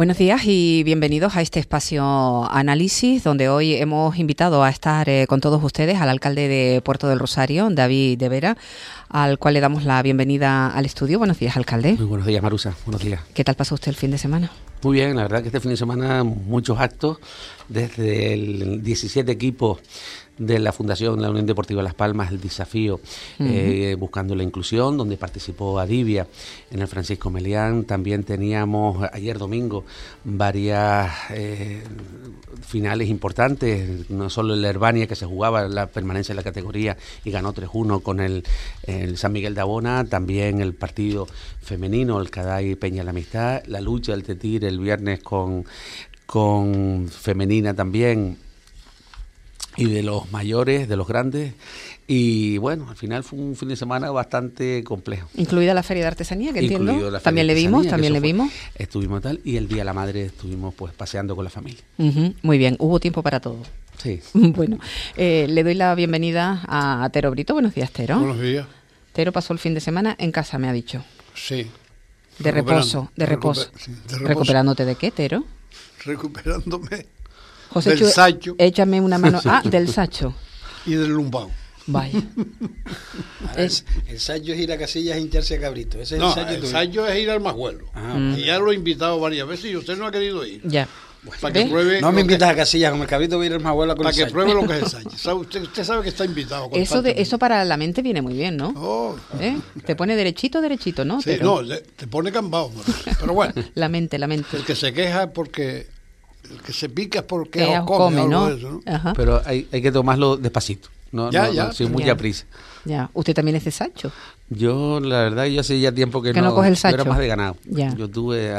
Buenos días y bienvenidos a este espacio Análisis, donde hoy hemos invitado a estar con todos ustedes al alcalde de Puerto del Rosario, David de Vera, al cual le damos la bienvenida al estudio. Buenos días, alcalde. Muy buenos días, Marusa. Buenos días. ¿Qué tal pasó usted el fin de semana? Muy bien, la verdad que este fin de semana muchos actos, desde el 17 equipos de la Fundación La Unión Deportiva Las Palmas, el desafío buscando la inclusión, donde participó Adivia en el Francisco Melián. También teníamos ayer domingo varias finales importantes, no solo el Herbania, que se jugaba la permanencia en la categoría y ganó 3-1 con el San Miguel de Abona, también el partido femenino, el Caday Peña la Amistad, la lucha del Tetir el viernes con femenina también, y de los mayores, de los grandes, y bueno, al final fue un fin de semana bastante complejo. Incluida la Feria de Artesanía, que entiendo. También le vimos, Estuvimos tal, y el Día de la Madre estuvimos pues paseando con la familia. Muy bien, hubo tiempo para todo. Sí. Bueno, le doy la bienvenida a Tero Brito. Buenos días, Tero. Buenos días. Tero pasó el fin de semana en casa, me ha dicho. Sí. De reposo. ¿Recuperándote de qué, Tero? Recuperándome José, del sacho. Échame una mano. Ah, del sacho. Y del lumbago. Vaya. El sacho es ir a Casillas e hincharse a cabrito. Ese es No, el sacho es ir al Majuelo. Y ya lo he invitado varias veces y usted no ha querido ir. Ya. Para que pruebe. No me invitas a Casillas con el cabrito, voy a ir al Majuelo con para el que sacho. pruebe lo que es el sacho. Usted sabe que está invitado. Eso para la mente viene muy bien, ¿no? Oh. Te pone derechito, ¿no? Sí, Pero... no, te pone cambado. Pero bueno. La mente. El que se queja es porque... El que se pica es porque que come, ¿no? Eso, ¿no? Ajá. Pero hay que tomarlo despacito, no sin mucha prisa. Ya. ¿Usted también es de sacho? Yo, la verdad, yo hace ya tiempo que no coge el sacho. Yo era más de ganado. Ya. Yo tuve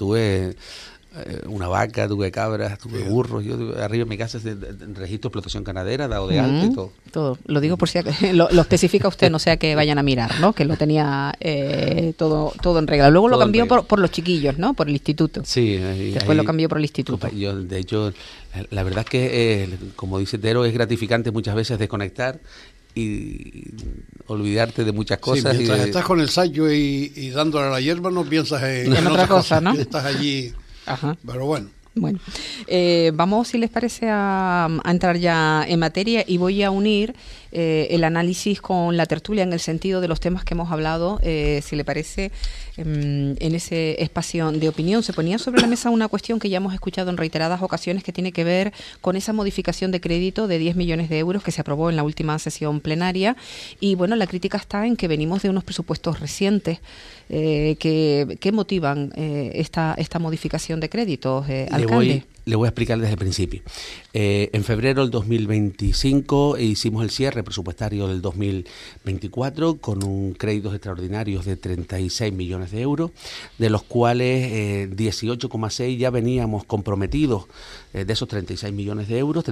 una vaca, tuve cabras, tuve burros. Yo arriba en mi casa en registro de explotación ganadera, dado de alta y todo. Todo. Lo digo por si lo especifica usted, no sea que vayan a mirar, ¿no? Que lo tenía todo en regla. Luego lo cambió por los chiquillos, ¿no? Por el instituto. Sí. Después lo cambió por el instituto. Yo, de hecho, la verdad es que, como dice Tero, es gratificante muchas veces desconectar y olvidarte de muchas cosas. Sí, mientras estás con el sacho y dándole a la hierba, no piensas en otra cosa, ¿no? Estás allí. Ajá. Pero bueno. Bueno, vamos, si les parece, a entrar ya en materia, y voy a unir el análisis con la tertulia en el sentido de los temas que hemos hablado. Si le parece, en ese espacio de opinión se ponía sobre la mesa una cuestión que ya hemos escuchado en reiteradas ocasiones, que tiene que ver con esa modificación de crédito de 10 millones de euros que se aprobó en la última sesión plenaria. Y bueno, la crítica está en que venimos de unos presupuestos recientes que motivan esta modificación de créditos, alcalde. Le voy a explicar desde el principio. En febrero del 2025 hicimos el cierre presupuestario del 2024 con un créditos extraordinarios de 36 millones de euros, de los cuales 18,6 ya veníamos comprometidos. De esos 36 millones de euros,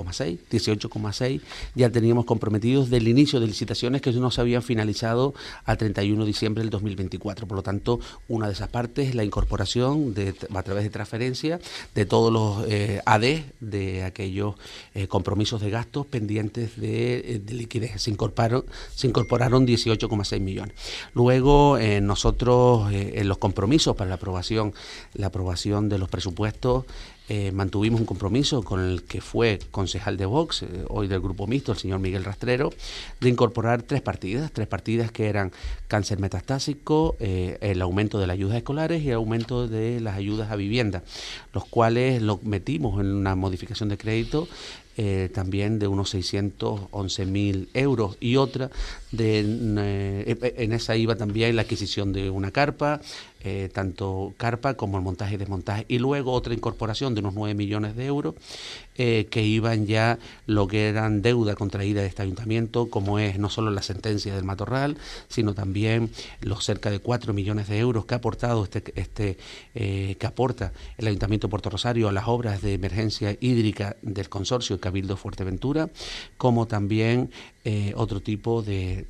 18,6 ya teníamos comprometidos del inicio de licitaciones que no se habían finalizado al 31 de diciembre del 2024. Por lo tanto, una de esas partes es la incorporación a través de transferencia de todos los AD de aquellos compromisos de gastos pendientes de liquidez. Se incorporaron 18,6 millones. Luego nosotros en los compromisos para la aprobación de los presupuestos mantuvimos un compromiso con el que fue concejal de Vox, hoy del Grupo Mixto, el señor Miguel Rastrero, de incorporar tres partidas que eran cáncer metastásico, el aumento de las ayudas escolares y el aumento de las ayudas a vivienda, los cuales lo metimos en una modificación de crédito también de unos 611.000 euros, y otra en esa iba también la adquisición de una carpa, tanto carpa como el montaje y desmontaje, y luego otra incorporación de unos 9 millones de euros que iban ya lo que eran deuda contraída de este ayuntamiento, como es no solo la sentencia del Matorral, sino también los cerca de 4 millones de euros que ha aportado que aporta el Ayuntamiento de Puerto Rosario a las obras de emergencia hídrica del consorcio Cabildo Fuerteventura, como también otro tipo de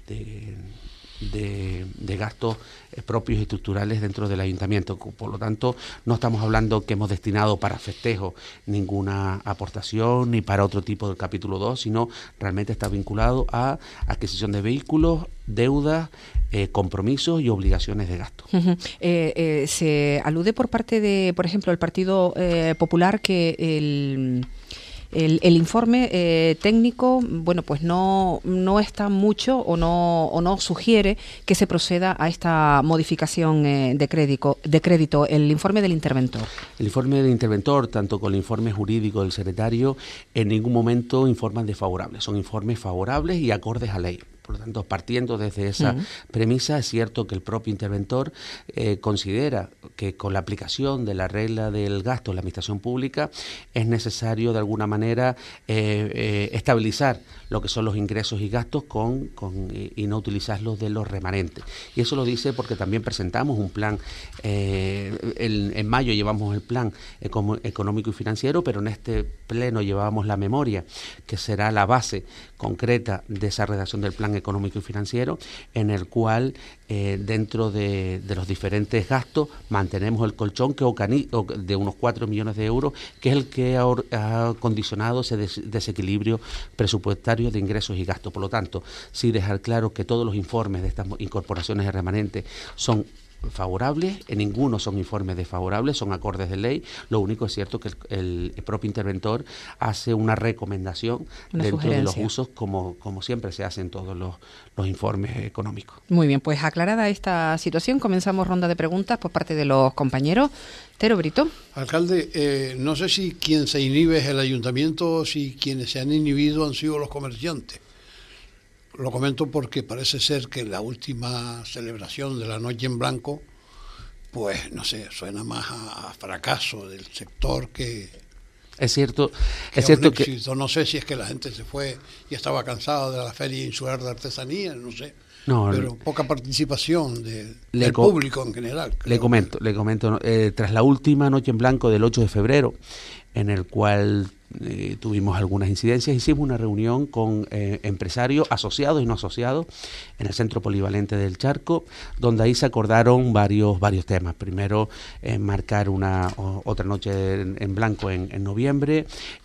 gastos propios y estructurales dentro del ayuntamiento. Por lo tanto, no estamos hablando que hemos destinado para festejos ninguna aportación ni para otro tipo del capítulo 2, sino realmente está vinculado a adquisición de vehículos, deudas, compromisos y obligaciones de gasto. Se alude por parte de, por ejemplo, el Partido Popular que el informe técnico, bueno, pues no está mucho o no sugiere que se proceda a esta modificación de crédito, el informe del interventor. El informe del interventor, tanto con el informe jurídico del secretario, en ningún momento informan de favorables, son informes favorables y acordes a ley. Por lo tanto, partiendo desde esa premisa, es cierto que el propio interventor considera que con la aplicación de la regla del gasto en la administración pública es necesario de alguna manera estabilizar lo que son los ingresos y gastos y no utilizarlos de los remanentes. Y eso lo dice porque también presentamos un plan, en mayo llevamos el plan económico y financiero, pero en este pleno llevábamos la memoria, que será la base concreta de esa redacción del plan económico y financiero, en el cual dentro de los diferentes gastos mantenemos el colchón de unos 4 millones de euros, que es el que ha condicionado ese desequilibrio presupuestario de ingresos y gastos. Por lo tanto, sí dejar claro que todos los informes de estas incorporaciones de remanente son favorables, en ninguno son informes desfavorables, son acordes de ley. Lo único es cierto que el propio interventor hace una recomendación dentro de los usos, como siempre se hace en todos los informes económicos. Muy bien, pues aclarada esta situación, comenzamos ronda de preguntas por parte de los compañeros. Tero Brito. Alcalde, no sé si quien se inhibe es el ayuntamiento o si quienes se han inhibido han sido los comerciantes. Lo comento porque parece ser que la última celebración de la Noche en Blanco, pues no sé, suena más a fracaso del sector que... Es cierto que... No sé si es que la gente se fue y estaba cansada de la Feria Insular de Artesanía, no sé. Pero poca participación del público en general. Le comento, tras la última Noche en Blanco del 8 de febrero, en el cual tuvimos algunas incidencias, hicimos una reunión con empresarios asociados y no asociados en el Centro Polivalente del Charco, donde ahí se acordaron varios temas. Primero, marcar otra noche en blanco en noviembre.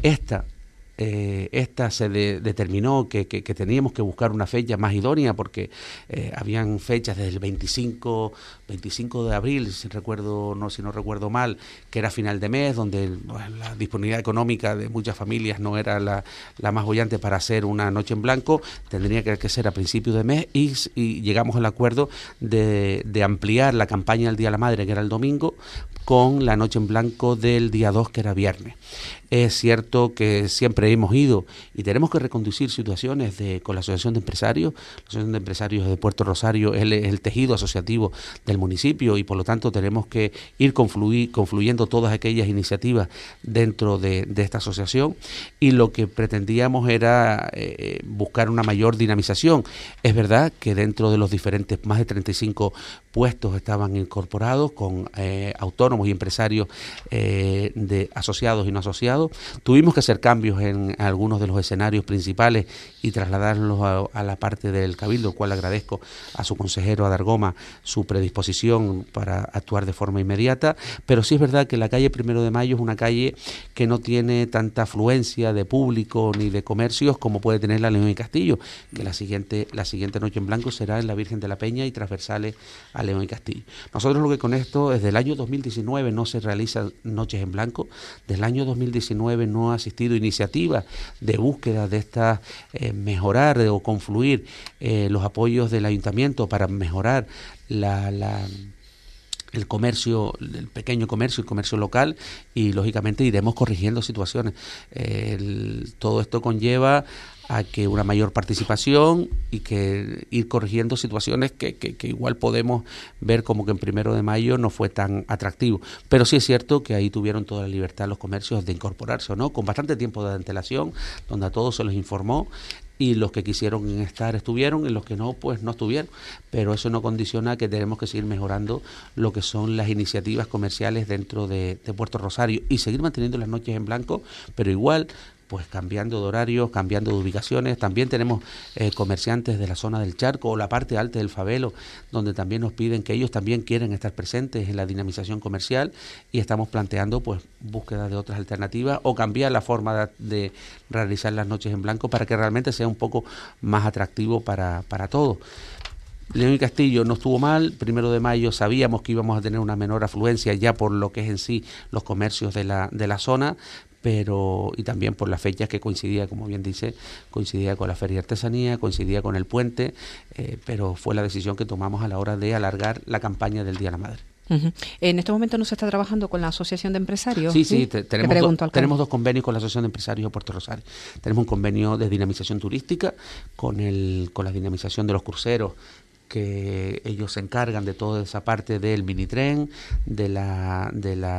Esta se determinó que teníamos que buscar una fecha más idónea porque habían fechas desde el 25 de abril, si no recuerdo mal, que era final de mes, donde la disponibilidad económica de muchas familias no era la más boyante para hacer una noche en blanco. Tendría que ser a principios de mes y llegamos al acuerdo de ampliar la campaña del Día de la Madre, que era el domingo, con la noche en blanco del día 2, que era viernes. Es cierto que siempre hemos ido y tenemos que reconducir situaciones con la Asociación de Empresarios. La Asociación de Empresarios de Puerto Rosario es el tejido asociativo del municipio y por lo tanto tenemos que ir confluyendo todas aquellas iniciativas dentro de esta asociación, y lo que pretendíamos era buscar una mayor dinamización. Es verdad que dentro de los diferentes, más de 35 puestos estaban incorporados con autónomos y empresarios de asociados y no asociados. Tuvimos que hacer cambios en algunos de los escenarios principales y trasladarlos a la parte del Cabildo, cual agradezco a su consejero Adargoma su predisposición para actuar de forma inmediata, pero sí es verdad que la calle 1 de Mayo es una calle que no tiene tanta afluencia de público ni de comercios como puede tener la León y Castillo, que la siguiente noche en blanco será en la Virgen de la Peña y transversales a León y Castillo. Nosotros lo que con esto, desde el año 2019 no se realizan noches en blanco, desde el año 2019 no ha asistido iniciativas de búsqueda de estas, mejorar o confluir los apoyos del ayuntamiento para mejorar el comercio, el pequeño comercio, el comercio local, y lógicamente iremos corrigiendo situaciones. Todo esto conlleva a que una mayor participación y que ir corrigiendo situaciones que igual podemos ver como que en 1 de Mayo no fue tan atractivo, pero sí es cierto que ahí tuvieron toda la libertad los comercios de incorporarse o no, con bastante tiempo de antelación, donde a todos se les informó, y los que quisieron estar estuvieron y los que no, pues no estuvieron, pero eso no condiciona que tenemos que seguir mejorando lo que son las iniciativas comerciales dentro de Puerto Rosario y seguir manteniendo las noches en blanco, pero igual pues cambiando de horarios, cambiando de ubicaciones. También tenemos comerciantes de la zona del Charco o la parte alta del Fabelo, donde también nos piden que ellos también quieren estar presentes en la dinamización comercial, y estamos planteando pues búsqueda de otras alternativas o cambiar la forma de realizar las noches en blanco para que realmente sea un poco más atractivo para todos. León y Castillo no estuvo mal. 1 de mayo sabíamos que íbamos a tener una menor afluencia ya por lo que es en sí los comercios de la zona, pero y también por las fechas que coincidía, como bien dice, coincidía con la Feria de Artesanía, coincidía con el puente, pero fue la decisión que tomamos a la hora de alargar la campaña del Día de la Madre. Uh-huh. En este momento no se está trabajando con la Asociación de Empresarios. Sí, tenemos dos convenios con la Asociación de Empresarios de Puerto Rosario. Tenemos un convenio de dinamización turística con la dinamización de los cruceros, que ellos se encargan de toda esa parte del minitren, de la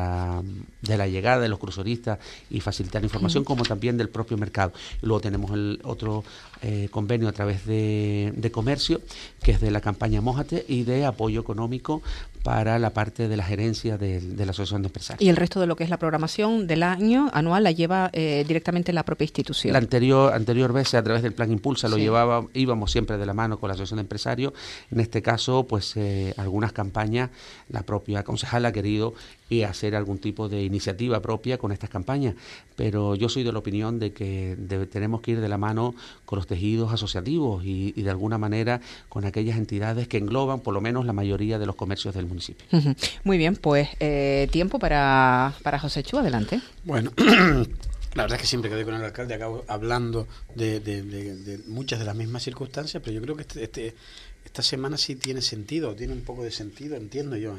llegada de los cruceristas y facilitar información, como también del propio mercado. Y luego tenemos el otro convenio a través de comercio, que es de la campaña Mójate y de apoyo económico para la parte de la gerencia de la Asociación de Empresarios. Y el resto de lo que es la programación del año anual la lleva directamente la propia institución. La anterior vez, a través del Plan Impulsa, íbamos siempre de la mano con la Asociación de Empresarios. En este caso, pues algunas campañas, la propia concejala ha querido hacer algún tipo de iniciativa propia con estas campañas, pero yo soy de la opinión de que tenemos que ir de la mano con los tejidos asociativos y de alguna manera con aquellas entidades que engloban por lo menos la mayoría de los comercios del municipio. Uh-huh. Muy bien, pues tiempo para José Chu, adelante. Bueno, la verdad es que siempre que doy con el alcalde acabo hablando de muchas de las mismas circunstancias, pero yo creo que esta semana sí tiene sentido, tiene un poco de sentido, entiendo yo.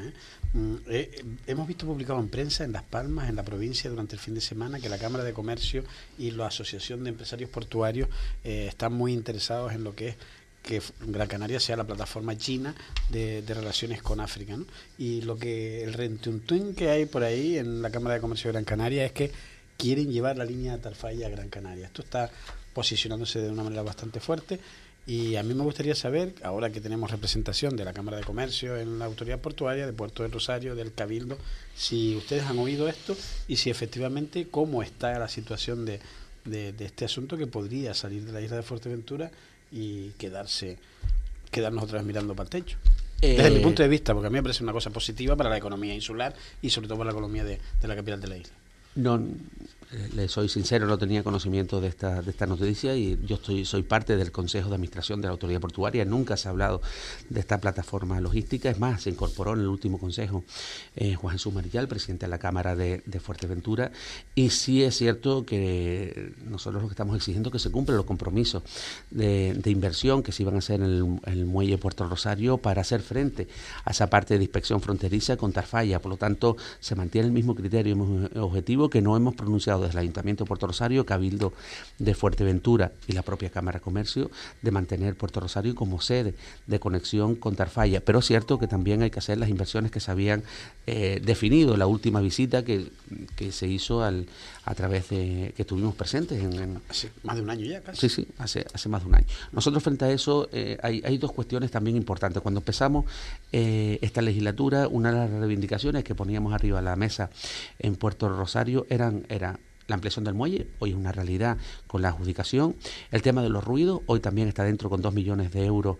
Hemos visto publicado en prensa en Las Palmas, en la provincia, durante el fin de semana, que la Cámara de Comercio y la Asociación de Empresarios Portuarios están muy interesados en lo que es que Gran Canaria sea la plataforma china de relaciones con África, ¿no? Y el rentuntún que hay por ahí en la Cámara de Comercio de Gran Canaria es que quieren llevar la línea de Tarfaya a Gran Canaria. Esto está posicionándose de una manera bastante fuerte. Y a mí me gustaría saber, ahora que tenemos representación de la Cámara de Comercio en la Autoridad Portuaria, de Puerto del Rosario, del Cabildo, si ustedes han oído esto y si efectivamente cómo está la situación de este asunto, que podría salir de la isla de Fuerteventura y quedarnos otra vez mirando para el techo. Desde mi punto de vista, porque a mí me parece una cosa positiva para la economía insular y sobre todo para la economía de la capital de la isla. No, le soy sincero, no tenía conocimiento de esta noticia y yo soy parte del Consejo de Administración de la Autoridad Portuaria. Nunca se ha hablado de esta plataforma logística. Es más, se incorporó en el último consejo Juan Jesús Marillal, presidente de la Cámara de Fuerteventura, y sí es cierto que nosotros lo que estamos exigiendo es que se cumplan los compromisos de inversión que se iban a hacer en el muelle Puerto Rosario para hacer frente a esa parte de inspección fronteriza con Tarfaya. Por lo tanto, se mantiene el mismo criterio, el mismo objetivo que no hemos pronunciado desde el Ayuntamiento de Puerto Rosario, Cabildo de Fuerteventura y la propia Cámara de Comercio, de mantener Puerto Rosario como sede de conexión con Tarfaya. Pero es cierto que también hay que hacer las inversiones que se habían definido en la última visita que se hizo a través de que estuvimos presentes hace más de un año ya casi. Sí, hace más de un año. Nosotros frente a eso hay dos cuestiones también importantes. Cuando empezamos esta legislatura, una de las reivindicaciones que poníamos arriba a la mesa en Puerto Rosario era la ampliación del muelle. Hoy es una realidad con la adjudicación. El tema de los ruidos, hoy también está dentro con 2 millones de euros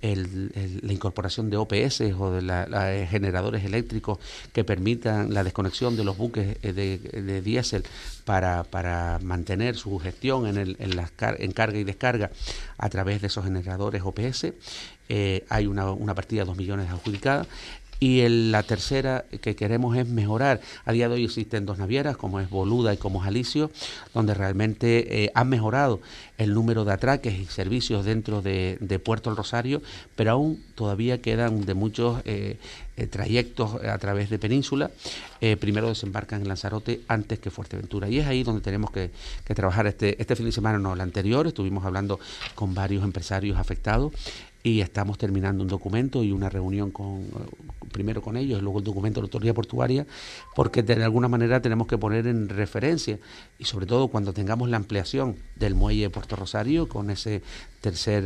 la incorporación de OPS o de generadores eléctricos que permitan la desconexión de los buques de diésel para mantener su gestión en carga y descarga a través de esos generadores OPS. Hay una partida de 2 millones adjudicada. Y la tercera que queremos es mejorar. A día de hoy existen 2 navieras, como es Boluda y como es Alicio, donde realmente han mejorado el número de atraques y servicios dentro de Puerto del Rosario, pero aún todavía quedan de muchos trayectos a través de Península. Primero desembarcan en Lanzarote antes que Fuerteventura. Y es ahí donde tenemos que trabajar. Este fin de semana, no, el anterior, estuvimos hablando con varios empresarios afectados. Y estamos terminando un documento y una reunión primero con ellos y luego el documento de la Autoridad Portuaria, porque de alguna manera tenemos que poner en referencia, y sobre todo cuando tengamos la ampliación del muelle de Puerto Rosario con ese tercer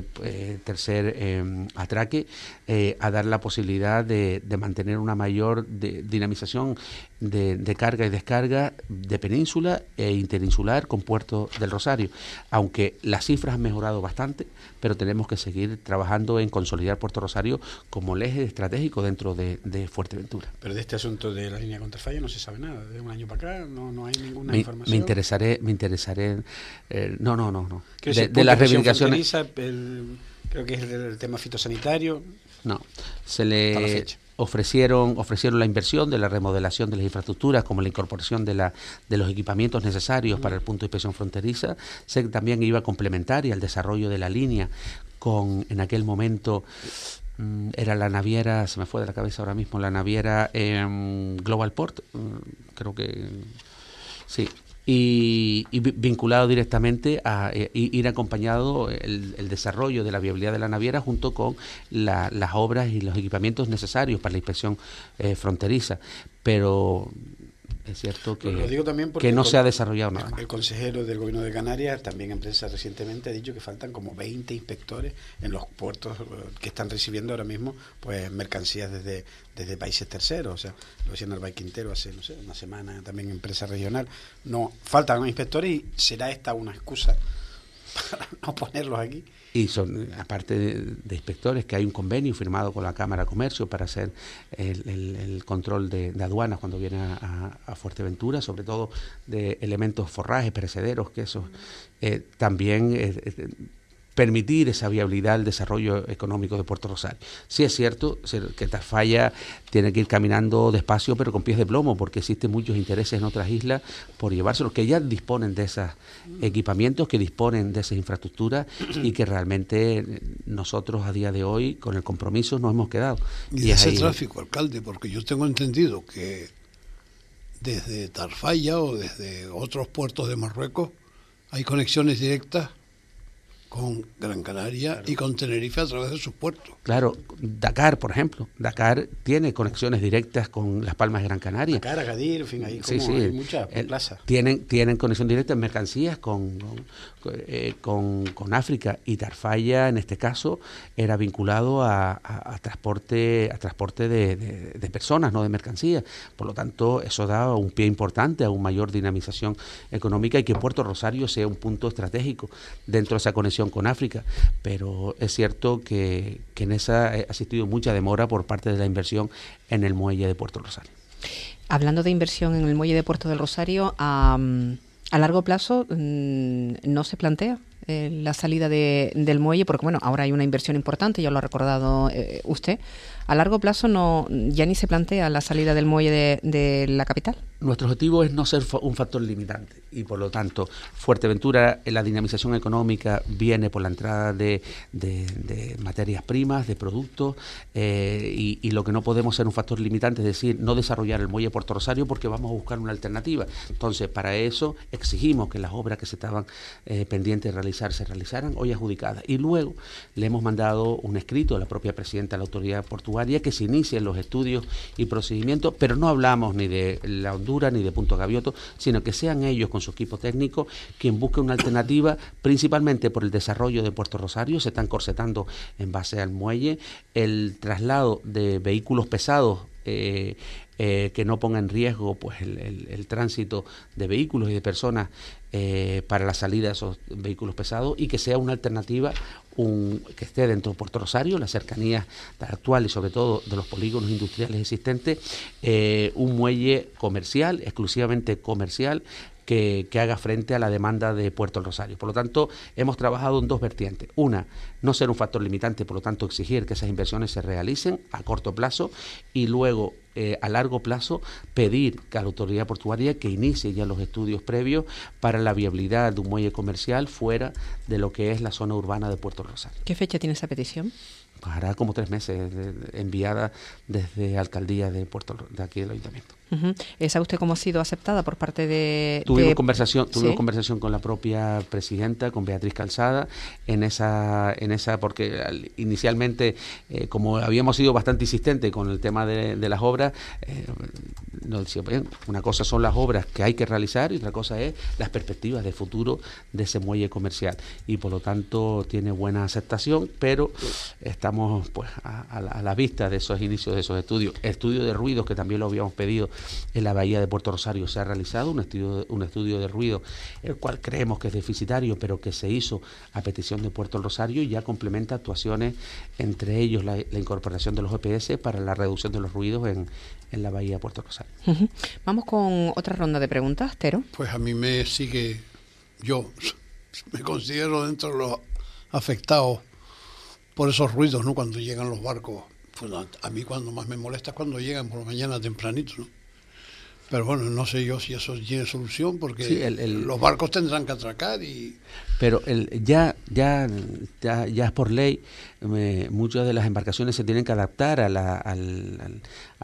atraque, a dar la posibilidad de mantener una mayor dinamización de carga y descarga de península e interinsular con Puerto del Rosario, aunque las cifras han mejorado bastante, pero tenemos que seguir trabajando en consolidar Puerto Rosario como el eje estratégico dentro de Fuerteventura. Pero de este asunto de la línea con Tarfaya no se sabe nada, de un año para acá no hay ninguna información. Me interesaré no. De las reivindicaciones. Que creo que es el tema fitosanitario. No, se Hasta la le fecha. ofrecieron la inversión de la remodelación de las infraestructuras, como la incorporación de los equipamientos necesarios para el punto de inspección fronteriza. Sé que también iba complementaria al desarrollo de la línea en aquel momento era la naviera, se me fue de la cabeza ahora mismo, la naviera Global Port, creo que sí. Y vinculado directamente a ir acompañado el desarrollo de la viabilidad de la naviera junto con las obras y los equipamientos necesarios para la inspección fronteriza. Pero es cierto que, lo digo también porque que no se ha desarrollado nada más. El consejero del Gobierno de Canarias, también en prensa recientemente, ha dicho que faltan como 20 inspectores en los puertos que están recibiendo ahora mismo pues mercancías desde países terceros. O sea, lo decía Narváez Quintero hace, no sé, una semana también en prensa regional. No, faltan inspectores y será esta una excusa para no ponerlos aquí. Y son, aparte de inspectores, que hay un convenio firmado con la Cámara de Comercio para hacer el control de aduanas cuando viene a Fuerteventura, sobre todo de elementos forrajes, perecederos, quesos. También permitir esa viabilidad del desarrollo económico de Puerto Rosario. Sí es cierto que Tafalla tiene que ir caminando despacio, pero con pies de plomo, porque existen muchos intereses en otras islas por llevárselos, que ya disponen de esos equipamientos, que disponen de esas infraestructuras y que realmente nosotros a día de hoy, con el compromiso, nos hemos quedado. Y de ese tráfico, alcalde, porque yo tengo entendido que desde Tafalla o desde otros puertos de Marruecos hay conexiones directas con Gran Canaria, claro, y con Tenerife a través de sus puertos. Claro, Dakar, por ejemplo. Dakar tiene conexiones directas con Las Palmas de Gran Canaria. Dakar, Agadir, en fin, ahí como sí, hay muchas plazas. Tienen conexión directa en mercancías con África, y Tafalla, en este caso, era vinculado a transporte de personas, no de mercancías. Por lo tanto, eso da un pie importante a una mayor dinamización económica y que Puerto Rosario sea un punto estratégico dentro de esa conexión con África, pero es cierto que en esa ha existido mucha demora por parte de la inversión en el muelle de Puerto Rosario. Hablando de inversión en el muelle de Puerto del Rosario, a largo plazo no se plantea la salida del muelle, porque bueno, ahora hay una inversión importante, ya lo ha recordado usted. A largo plazo ya ni se plantea la salida del muelle de la capital. Nuestro objetivo es no ser un factor limitante y por lo tanto Fuerteventura, la dinamización económica viene por la entrada de materias primas, de productos y lo que no podemos ser un factor limitante es decir, no desarrollar el muelle de Puerto Rosario porque vamos a buscar una alternativa. Entonces, para eso exigimos que las obras que se estaban pendientes de realizar se realizaran hoy adjudicadas y luego le hemos mandado un escrito a la propia presidenta de la autoridad portuaria que se inicien los estudios y procedimientos, pero no hablamos ni de la Honduras ni de Punto Gavioto, sino que sean ellos con su equipo técnico quien busque una alternativa, principalmente por el desarrollo de Puerto Rosario. Se están corsetando en base al muelle, el traslado de vehículos pesados que no ponga en riesgo pues el tránsito de vehículos y de personas para la salida de esos vehículos pesados y que sea una alternativa que esté dentro de Puerto Rosario, las cercanías actuales y sobre todo de los polígonos industriales existentes, un muelle comercial, exclusivamente comercial, que haga frente a la demanda de Puerto Rosario. Por lo tanto, hemos trabajado en dos vertientes. Una, no ser un factor limitante, por lo tanto, exigir que esas inversiones se realicen a corto plazo y luego, a largo plazo, pedir a la autoridad portuaria que inicie ya los estudios previos para la viabilidad de un muelle comercial fuera de lo que es la zona urbana de Puerto Rosario. ¿Qué fecha tiene esa petición? Pues hará como 3 meses enviada desde Alcaldía de aquí del Ayuntamiento. Uh-huh. ¿Sabe usted cómo ha sido aceptada por parte de...? Tuvimos conversación con la propia presidenta, con Beatriz Calzada, en esa porque inicialmente, como habíamos sido bastante insistentes con el tema de las obras, nos decía, bien, una cosa son las obras que hay que realizar y otra cosa es las perspectivas de futuro de ese muelle comercial. Y por lo tanto tiene buena aceptación, pero estamos pues a la vista de esos inicios de esos estudios. Estudio de ruidos, que también lo habíamos pedido en la bahía de Puerto Rosario, se ha realizado un estudio de ruido, el cual creemos que es deficitario, pero que se hizo a petición de Puerto Rosario y ya complementa actuaciones, entre ellos la incorporación de los GPS para la reducción de los ruidos en la bahía de Puerto Rosario. Uh-huh. Vamos con otra ronda de preguntas, Tero. Pues a mí yo me considero dentro de los afectados por esos ruidos, ¿no? Cuando llegan los barcos. Pues a mí cuando más me molesta es cuando llegan por la mañana tempranito, ¿no? Pero bueno, no sé yo si eso tiene solución, porque sí, los barcos tendrán que atracar y... Pero ya es por ley, muchas de las embarcaciones se tienen que adaptar al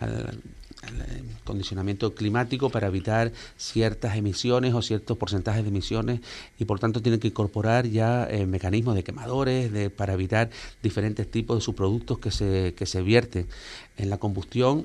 condicionamiento climático para evitar ciertas emisiones o ciertos porcentajes de emisiones, y por tanto tienen que incorporar ya mecanismos de quemadores para evitar diferentes tipos de subproductos que se vierten en la combustión,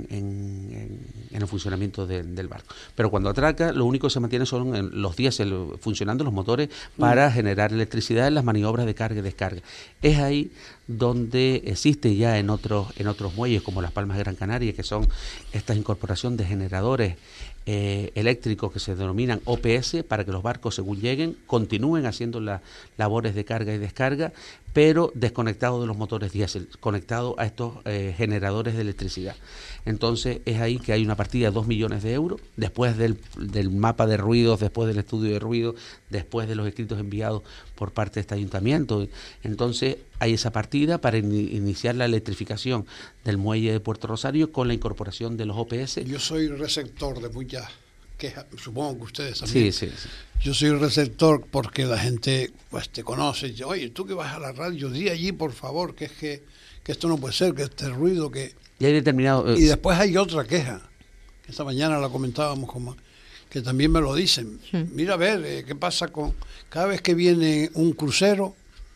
en el funcionamiento del barco. Pero cuando atraca, lo único que se mantiene son los diésel funcionando, los motores, para generar electricidad en las maniobras de carga y descarga. Es ahí donde existe ya en otros muelles, como Las Palmas de Gran Canaria, que son esta incorporación de generadores eléctricos que se denominan OPS, para que los barcos, según lleguen, continúen haciendo las labores de carga y descarga, pero desconectados de los motores diésel, conectados a estos generadores de electricidad. Entonces es ahí que hay una partida de 2 millones de euros, después del mapa de ruidos, después del estudio de ruido, después de los escritos enviados por parte de este ayuntamiento. Entonces hay esa partida para iniciar la electrificación del muelle de Puerto Rosario con la incorporación de los OPS. Yo soy receptor de muchas quejas, supongo que ustedes también. Sí. Yo soy receptor porque la gente pues te conoce y dice, oye, tú que vas a la radio, di allí por favor que esto no puede ser, que este ruido, que... Y hay determinado... Y después hay otra queja, que esta mañana la comentábamos, que también me lo dicen. Mira a ver, ¿qué pasa con... Cada vez que viene un crucero,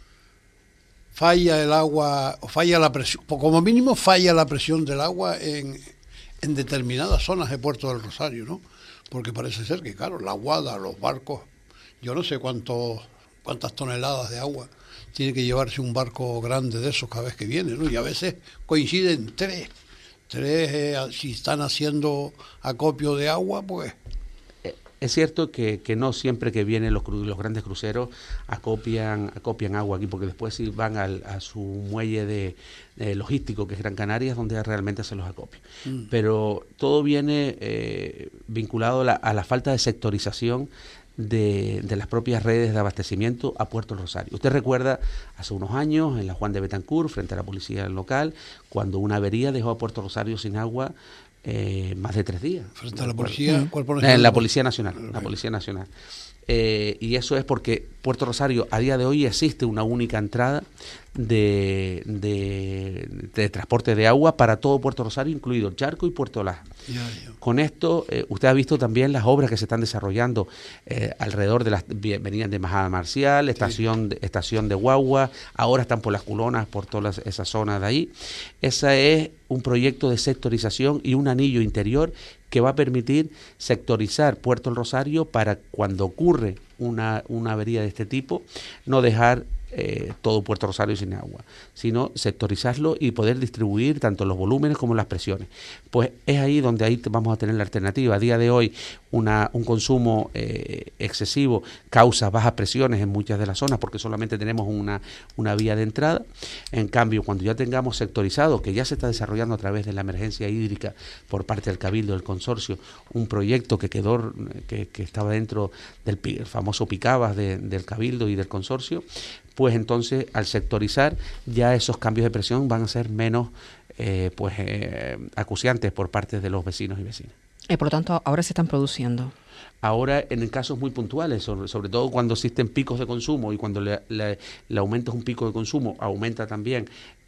falla el agua, o falla la presión, como mínimo falla la presión del agua en determinadas zonas de Puerto del Rosario, ¿no? Porque parece ser que, claro, la aguada, los barcos, yo no sé cuántas toneladas de agua tiene que llevarse un barco grande de esos cada vez que viene, ¿no? Y a veces coinciden tres, si están haciendo acopio de agua, pues... Es cierto que no siempre que vienen los grandes cruceros acopian agua aquí, porque después sí van a su muelle de logístico, que es Gran Canaria, es donde realmente se los acopia. Pero todo viene vinculado a la falta de sectorización de las propias redes de abastecimiento a Puerto Rosario. Usted recuerda hace unos años en la Juan de Betancourt, frente a la policía local, cuando una avería dejó a Puerto Rosario sin agua más de 3 días. Frente a la policía, Cuerpo Nacional. La Policía Nacional, la Policía Nacional. Y eso es porque Puerto Rosario a día de hoy existe una única entrada de transporte de agua para todo Puerto Rosario, incluido el Charco y Puerto Laja. Con esto, usted ha visto también las obras que se están desarrollando alrededor de las venían de Majada Marcial, estación de Guagua, ahora están por las Culonas, por toda esa zona de ahí. Ese es un proyecto de sectorización y un anillo interior que va a permitir sectorizar Puerto del Rosario para cuando ocurre una avería de este tipo, no dejar todo Puerto Rosario sin agua, sino sectorizarlo y poder distribuir tanto los volúmenes como las presiones. Pues es ahí donde vamos a tener la alternativa. A día de hoy un consumo excesivo causa bajas presiones en muchas de las zonas porque solamente tenemos una vía de entrada. En cambio, cuando ya tengamos sectorizado, que ya se está desarrollando a través de la emergencia hídrica por parte del Cabildo del Consorcio, un proyecto que estaba dentro del famoso Picabas del Cabildo y del Consorcio, pues entonces al sectorizar ya esos cambios de presión van a ser menos acuciantes por parte de los vecinos y vecinas. Y por lo tanto ahora se están produciendo. Ahora en casos muy puntuales, sobre todo cuando existen picos de consumo y cuando le aumentas un pico de consumo, aumenta también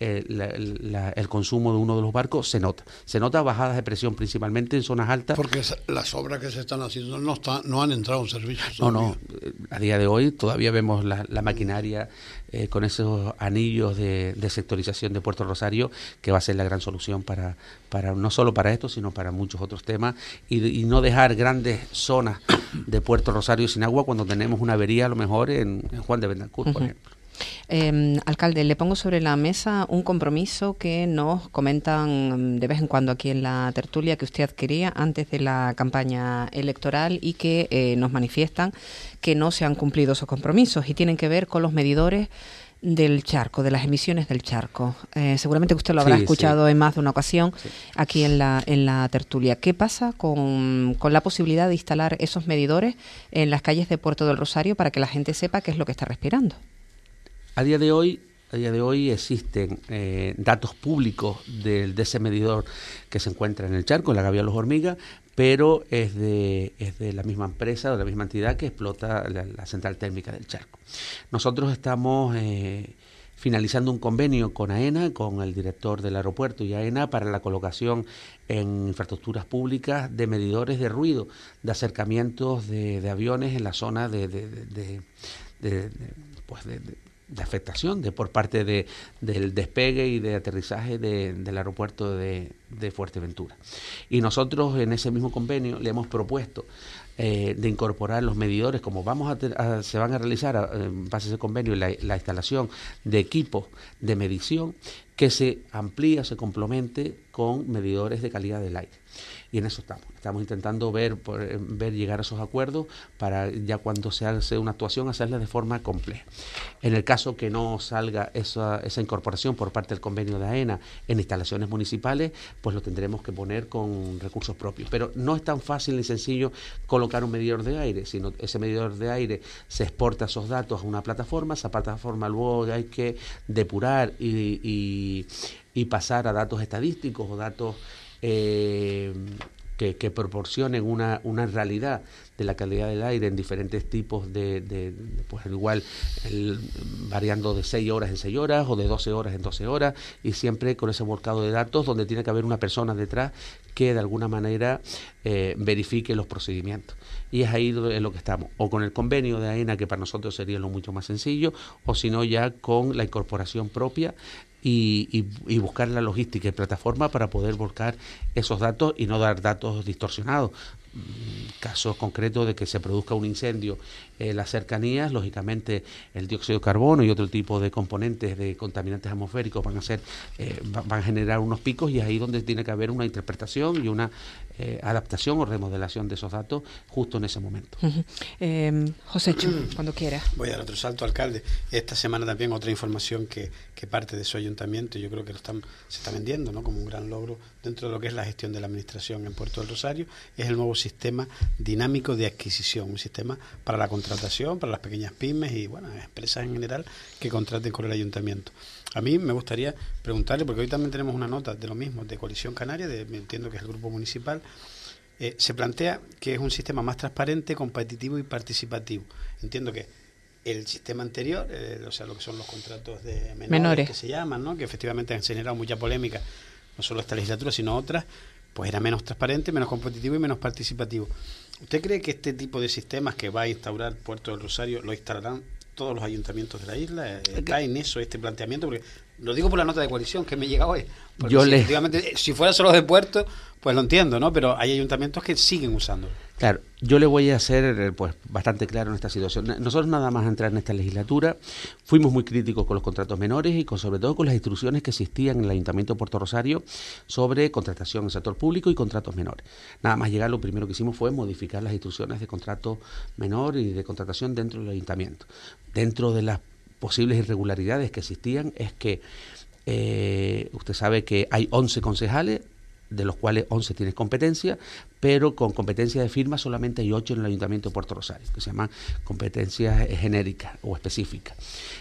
el consumo de uno de los barcos, se nota bajadas de presión principalmente en zonas altas. Porque las obras que se están haciendo no han entrado en servicio todavía. No, a día de hoy todavía vemos la maquinaria con esos anillos de sectorización de Puerto Rosario, que va a ser la gran solución para no solo para esto, sino para muchos otros temas, y no dejar grandes zonas de Puerto Rosario sin agua cuando tenemos una avería a lo mejor en Juan de Betancourt, por ejemplo. Alcalde, le pongo sobre la mesa un compromiso que nos comentan de vez en cuando aquí en la tertulia que usted adquiría antes de la campaña electoral y que nos manifiestan que no se han cumplido esos compromisos y tienen que ver con los medidores del charco, de las emisiones del charco. Seguramente que usted lo habrá escuchado en más de una ocasión aquí en la tertulia. ¿Qué pasa con la posibilidad de instalar esos medidores en las calles de Puerto del Rosario para que la gente sepa qué es lo que está respirando? A día de hoy A día de hoy existen datos públicos de ese medidor que se encuentra en el charco, en la Gavia de los Hormigas, pero es de la misma empresa o de la misma entidad que explota la central térmica del charco. Nosotros estamos finalizando un convenio con AENA, con el director del aeropuerto y AENA, para la colocación en infraestructuras públicas de medidores de ruido, de acercamientos de aviones en la zona de afectación por parte del despegue y de aterrizaje del aeropuerto de Fuerteventura. Y nosotros en ese mismo convenio le hemos propuesto de incorporar los medidores, como se van a realizar en base a ese convenio la instalación de equipos de medición, que se amplíe, se complemente con medidores de calidad del aire. Y en eso estamos intentando ver llegar a esos acuerdos para ya cuando se hace una actuación hacerla de forma compleja. En el caso que no salga esa incorporación por parte del convenio de AENA en instalaciones municipales, pues lo tendremos que poner con recursos propios. Pero no es tan fácil ni sencillo colocar un medidor de aire, sino ese medidor de aire se exporta esos datos a una plataforma, esa plataforma luego hay que depurar y pasar a datos estadísticos o datos que proporcionen una realidad de la calidad del aire en diferentes tipos pues igual variando de 6 horas en 6 horas o de 12 horas en 12 horas, y siempre con ese volcado de datos donde tiene que haber una persona detrás que de alguna manera verifique los procedimientos. Y es ahí en lo que estamos, o con el convenio de AENA, que para nosotros sería lo mucho más sencillo, o si no ya con la incorporación propia y buscar la logística y plataforma para poder volcar esos datos y no dar datos distorsionados. Casos concretos de que se produzca un incendio en las cercanías, lógicamente el dióxido de carbono y otro tipo de componentes de contaminantes atmosféricos van a generar unos picos, y es ahí donde tiene que haber una interpretación y una adaptación o remodelación de esos datos justo en ese momento. Josécho, cuando quiera. Voy a dar otro salto, alcalde. Esta semana también otra información que parte de su ayuntamiento, yo creo que se está vendiendo, ¿no?, como un gran logro dentro de lo que es la gestión de la administración en Puerto del Rosario, es el nuevo sistema dinámico de adquisición, un sistema para la contratación, para las pequeñas pymes y empresas en general que contraten con el ayuntamiento. A mí me gustaría preguntarle, porque hoy también tenemos una nota de lo mismo, de Coalición Canaria, entiendo que es el grupo municipal, se plantea que es un sistema más transparente, competitivo y participativo. Entiendo que el sistema anterior, o sea, lo que son los contratos de menores que se llaman, ¿no?, que efectivamente han generado mucha polémica, no solo esta legislatura, sino otras, pues era menos transparente, menos competitivo y menos participativo. ¿Usted cree que este tipo de sistemas que va a instaurar Puerto del Rosario lo instalarán todos los ayuntamientos de la isla? ¿Está en eso este planteamiento? Porque lo digo por la nota de Coalición que me llega hoy. Porque efectivamente, si fuera solo de Puerto, pues lo entiendo, ¿no? Pero hay ayuntamientos que siguen usándolo. Claro, yo le voy a ser bastante claro en esta situación. Nosotros nada más entrar en esta legislatura fuimos muy críticos con los contratos menores y sobre todo con las instrucciones que existían en el Ayuntamiento de Puerto Rosario sobre contratación en el sector público y contratos menores. Nada más llegar, lo primero que hicimos fue modificar las instrucciones de contrato menor y de contratación dentro del Ayuntamiento. Dentro de las posibles irregularidades que existían es que usted sabe que hay 11 concejales, de los cuales 11 tienen competencia, pero con competencia de firma solamente hay 8 en el Ayuntamiento de Puerto Rosario, que se llaman competencias genéricas o específicas.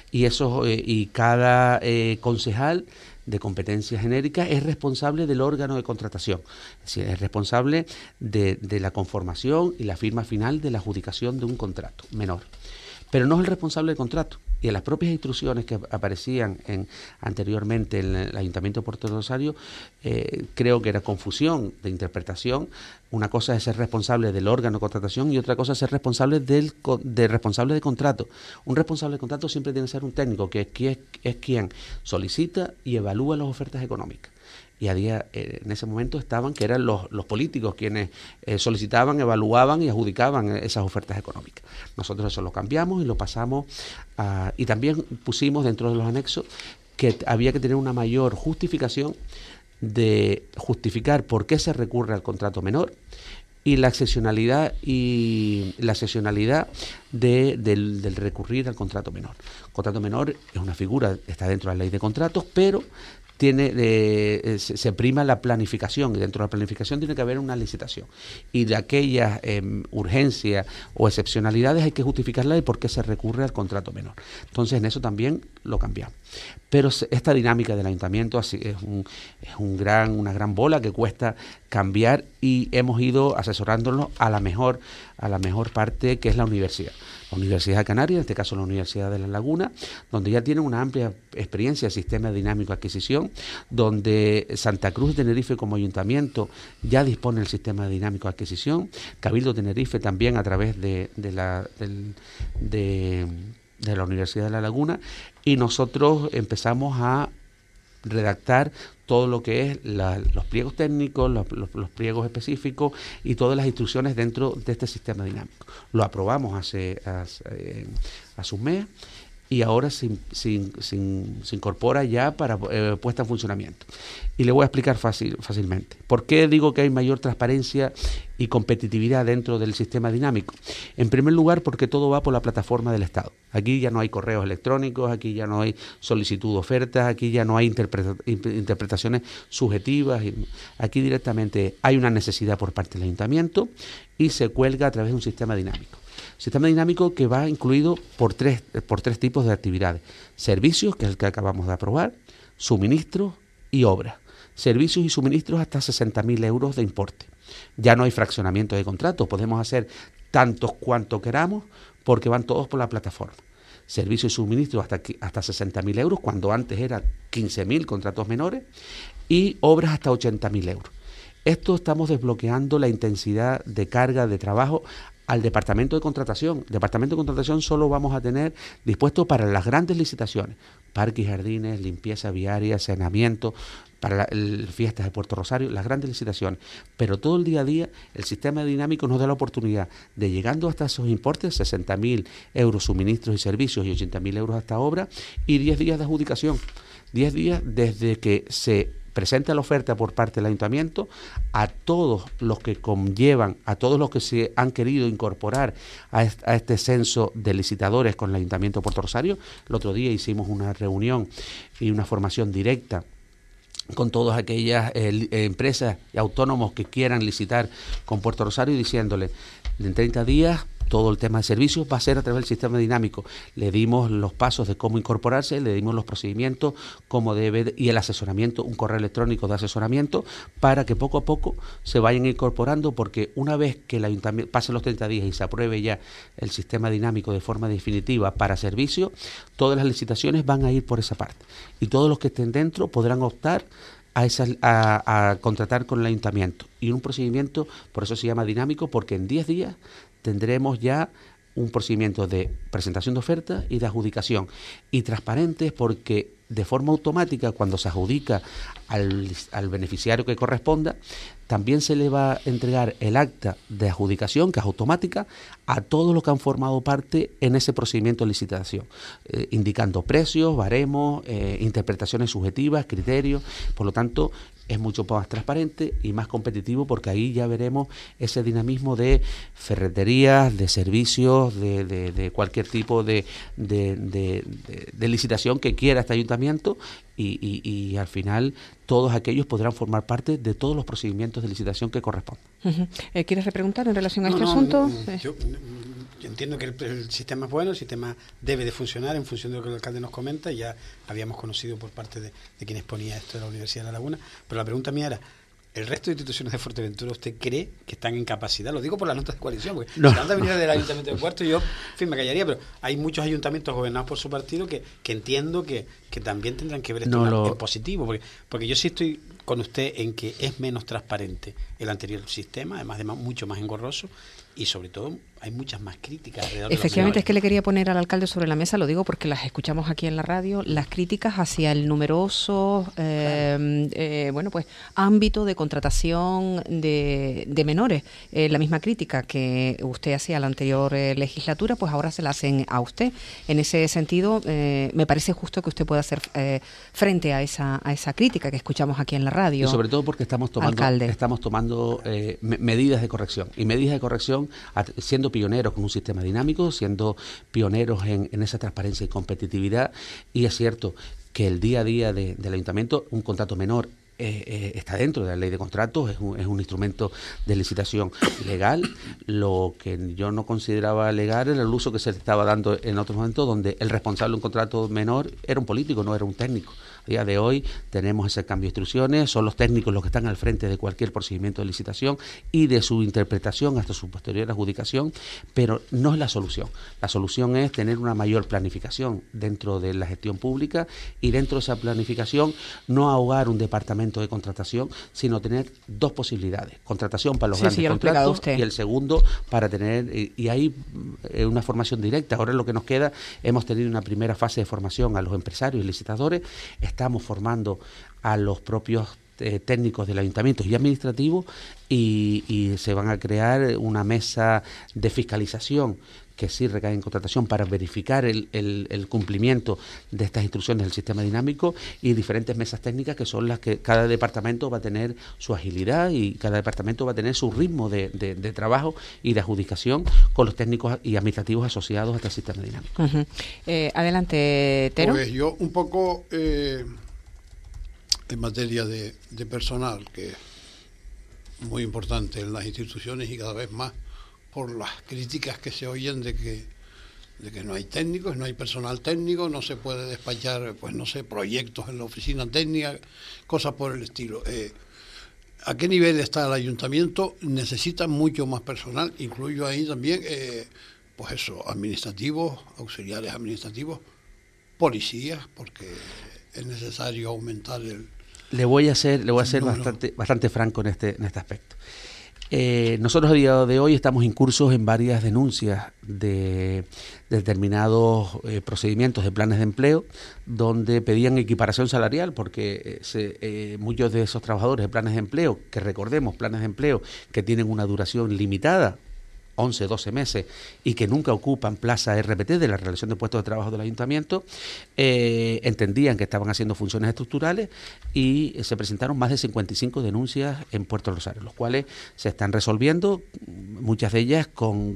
Y cada concejal de competencia genérica es responsable del órgano de contratación, es decir, es responsable de la conformación y la firma final de la adjudicación de un contrato menor. Pero no es el responsable del contrato. Y en las propias instrucciones que aparecían anteriormente en el Ayuntamiento de Puerto Rosario, creo que era confusión de interpretación. Una cosa es ser responsable del órgano de contratación y otra cosa es ser responsable responsable de contrato. Un responsable de contrato siempre tiene que ser un técnico, que es quien solicita y evalúa las ofertas económicas. Y en ese momento que eran los políticos quienes solicitaban, evaluaban y adjudicaban esas ofertas económicas. Nosotros eso lo cambiamos y lo pasamos y también pusimos dentro de los anexos que había que tener una mayor justificación de justificar por qué se recurre al contrato menor y la excepcionalidad del recurrir al contrato menor. El contrato menor es una figura, está dentro de la ley de contratos, pero se prima la planificación, y dentro de la planificación tiene que haber una licitación, y de aquellas urgencias o excepcionalidades hay que justificarla de por qué se recurre al contrato menor. Entonces en eso también lo cambiamos. Pero esta dinámica del ayuntamiento es una gran bola que cuesta cambiar, y hemos ido asesorándonos a la mejor parte, que es la universidad. La Universidad de Canarias, en este caso la Universidad de La Laguna, donde ya tienen una amplia experiencia en sistema dinámico de adquisición, donde Santa Cruz de Tenerife como ayuntamiento ya dispone del sistema dinámico de adquisición, Cabildo de Tenerife también a través de la Universidad de La Laguna, y nosotros empezamos a redactar todo lo que es los pliegos técnicos, los pliegos específicos y todas las instrucciones dentro de este sistema dinámico. Lo aprobamos hace un mes, y ahora se incorpora ya para puesta en funcionamiento. Y le voy a explicar fácilmente. ¿Por qué digo que hay mayor transparencia y competitividad dentro del sistema dinámico? En primer lugar, porque todo va por la plataforma del Estado. Aquí ya no hay correos electrónicos, aquí ya no hay solicitud de ofertas, aquí ya no hay interpretaciones subjetivas. Aquí directamente hay una necesidad por parte del ayuntamiento y se cuelga a través de un sistema dinámico. Sistema dinámico que va incluido por tres tipos de actividades: servicios, que es el que acabamos de aprobar, suministros y obras. Servicios y suministros hasta 60.000 euros de importe. Ya no hay fraccionamiento de contratos, podemos hacer tantos cuanto queramos porque van todos por la plataforma. Servicios y suministros hasta 60.000 euros, cuando antes era 15.000 contratos menores, y obras hasta 80.000 euros. Esto estamos desbloqueando la intensidad de carga de trabajo al Departamento de Contratación. Departamento de Contratación solo vamos a tener dispuesto para las grandes licitaciones: parques y jardines, limpieza viaria, saneamiento, para fiestas de Puerto Rosario, las grandes licitaciones. Pero todo el día a día el sistema dinámico nos da la oportunidad de, llegando hasta esos importes, 60.000 euros suministros y servicios y 80.000 euros hasta obra, y 10 días de adjudicación. 10 días desde que se presenta la oferta por parte del ayuntamiento a todos los que conllevan, a todos los que se han querido incorporar a este censo de licitadores con el Ayuntamiento de Puerto Rosario. El otro día hicimos una reunión y una formación directa con todas aquellas empresas y autónomos que quieran licitar con Puerto Rosario, diciéndole: en 30 días todo el tema de servicios va a ser a través del sistema dinámico. Le dimos los pasos de cómo incorporarse, le dimos los procedimientos, cómo debe, y el asesoramiento, un correo electrónico de asesoramiento, para que poco a poco se vayan incorporando, porque una vez que el ayuntamiento pase los 30 días y se apruebe ya el sistema dinámico de forma definitiva para servicios, todas las licitaciones van a ir por esa parte, y todos los que estén dentro podrán optar a contratar con el ayuntamiento. Y un procedimiento, por eso se llama dinámico, porque en 10 días tendremos ya un procedimiento de presentación de oferta y de adjudicación, y transparentes, porque de forma automática, cuando se adjudica al beneficiario que corresponda, también se le va a entregar el acta de adjudicación, que es automática, a todos los que han formado parte en ese procedimiento de licitación, indicando precios, baremos, interpretaciones subjetivas, criterios. Por lo tanto, es mucho más transparente y más competitivo, porque ahí ya veremos ese dinamismo de ferreterías, de servicios, de cualquier tipo de licitación que quiera este ayuntamiento, y al final todos aquellos podrán formar parte de todos los procedimientos de licitación que correspondan. ¿Quieres repreguntar en relación a este asunto? Yo entiendo que el sistema es bueno, el sistema debe de funcionar en función de lo que el alcalde nos comenta. Ya habíamos conocido por parte de quien exponía esto de la Universidad de La Laguna, pero la pregunta mía era: ¿el resto de instituciones de Fuerteventura usted cree que están en capacidad? Lo digo por las notas de coalición, porque no. Si antes venir del Ayuntamiento de Puerto, yo, en fin, me callaría, pero hay muchos ayuntamientos gobernados por su partido que entiendo que también tendrán que ver esto en positivo, porque yo sí estoy con usted en que es menos transparente el anterior sistema, además de mucho más engorroso, y sobre todo hay muchas más críticas alrededor. Efectivamente, es que le quería poner al alcalde sobre la mesa, lo digo porque las escuchamos aquí en la radio, las críticas hacia el numeroso ámbito de contratación de menores. La misma crítica que usted hacía a la anterior legislatura, pues ahora se la hacen a usted. En ese sentido, me parece justo que usted pueda hacer frente a esa crítica que escuchamos aquí en la radio. Y sobre todo porque estamos tomando medidas de corrección, y medidas de corrección siendo pioneros con un sistema dinámico, siendo pioneros en esa transparencia y competitividad. Y es cierto, que el día a día del ayuntamiento, un contrato menor está dentro de la ley de contratos, es un instrumento de licitación legal. Lo que yo no consideraba legal era el uso que se le estaba dando en otros momentos, donde el responsable de un contrato menor era un político, no era un técnico. A día de hoy tenemos ese cambio de instrucciones, son los técnicos los que están al frente de cualquier procedimiento de licitación y de su interpretación hasta su posterior adjudicación, pero no es la solución. La solución es tener una mayor planificación dentro de la gestión pública y dentro de esa planificación no ahogar un departamento de contratación, sino tener dos posibilidades: contratación para los grandes contratos y el segundo para tener, y ahí una formación directa. Ahora lo que nos queda, hemos tenido una primera fase de formación a los empresarios y licitadores, estamos formando a los propios técnicos del ayuntamiento y administrativos y se van a crear una mesa de fiscalización que sí recae en contratación para verificar el cumplimiento de estas instrucciones del sistema dinámico, y diferentes mesas técnicas que son las que cada departamento va a tener su agilidad y cada departamento va a tener su ritmo de trabajo y de adjudicación con los técnicos y administrativos asociados a este sistema dinámico. Adelante, Tero. Pues yo un poco en materia de personal, que es muy importante en las instituciones y cada vez más por las críticas que se oyen de que no hay técnicos, no hay personal técnico, no se puede despachar, pues no sé, proyectos en la oficina técnica, cosas por el estilo. ¿A qué nivel está el ayuntamiento? Necesita mucho más personal, incluyo ahí también, pues eso, administrativos, auxiliares administrativos, policías, porque es necesario aumentar el... Le voy a ser bastante franco en este aspecto. Nosotros a día de hoy estamos incursos en varias denuncias de determinados procedimientos de planes de empleo donde pedían equiparación salarial, porque muchos de esos trabajadores de planes de empleo, que recordemos, planes de empleo que tienen una duración limitada, 11, 12 meses, y que nunca ocupan plaza RPT de la relación de puestos de trabajo del ayuntamiento, entendían que estaban haciendo funciones estructurales y se presentaron más de 55 denuncias en Puerto Rosario, los cuales se están resolviendo, muchas de ellas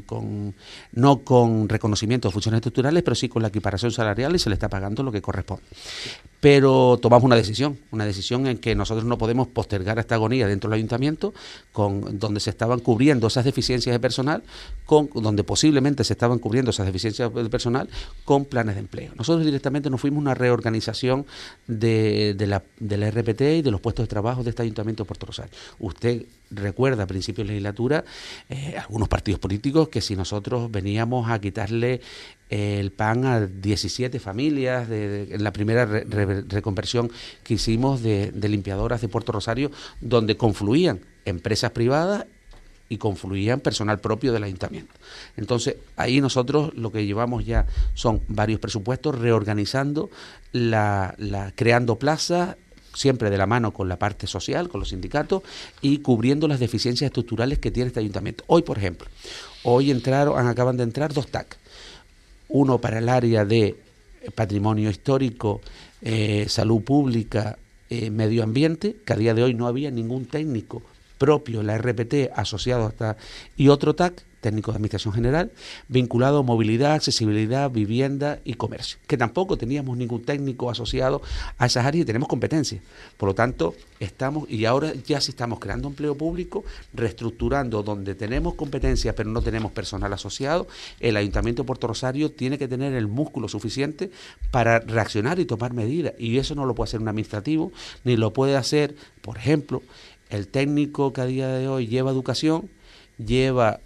no con reconocimiento de funciones estructurales, pero sí con la equiparación salarial, y se le está pagando lo que corresponde. Pero tomamos una decisión en que nosotros no podemos postergar esta agonía dentro del ayuntamiento, donde se estaban cubriendo esas deficiencias de personal, donde posiblemente se estaban cubriendo esas deficiencias de personal con planes de empleo. Nosotros directamente nos fuimos a una reorganización de la RPT y de los puestos de trabajo de este ayuntamiento de Puerto Rosario. Usted recuerda a principios de legislatura algunos partidos políticos que si nosotros veníamos a quitarle el pan a 17 familias en la primera reconversión que hicimos de limpiadoras de Puerto Rosario, donde confluían empresas privadas y confluían personal propio del ayuntamiento. Entonces, ahí nosotros lo que llevamos ya son varios presupuestos reorganizando, creando plazas, siempre de la mano con la parte social, con los sindicatos, y cubriendo las deficiencias estructurales que tiene este ayuntamiento. Hoy, por ejemplo, acaban de entrar 2 TAC, uno para el área de patrimonio histórico, salud pública, medio ambiente, que a día de hoy no había ningún técnico propio, la RPT, asociado y otro TAC, técnico de administración general, vinculado a movilidad, accesibilidad, vivienda y comercio, que tampoco teníamos ningún técnico asociado a esas áreas y tenemos competencia. Por lo tanto, ahora ya sí estamos creando empleo público, reestructurando donde tenemos competencia pero no tenemos personal asociado. El Ayuntamiento de Puerto Rosario tiene que tener el músculo suficiente para reaccionar y tomar medidas, y eso no lo puede hacer un administrativo, ni lo puede hacer, por ejemplo, el técnico que a día de hoy lleva educación, lleva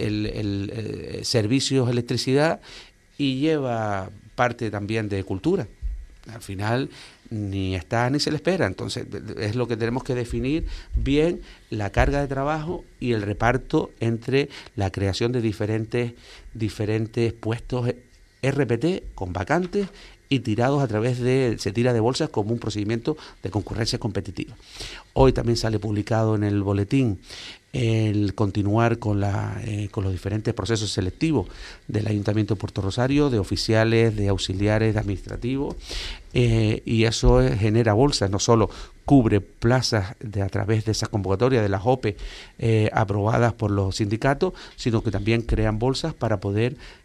servicios de electricidad y lleva parte también de cultura. Al final ni está ni se le espera. Entonces es lo que tenemos que definir bien, la carga de trabajo y el reparto entre la creación de diferentes puestos RPT con vacantes y tirados se tira de bolsas como un procedimiento de concurrencia competitiva. Hoy también sale publicado en el boletín el continuar con los diferentes procesos selectivos del Ayuntamiento de Puerto Rosario, de oficiales, de auxiliares, de administrativos, y eso genera bolsas, no solo cubre plazas a través de esas convocatorias de las OPE aprobadas por los sindicatos, sino que también crean bolsas para poder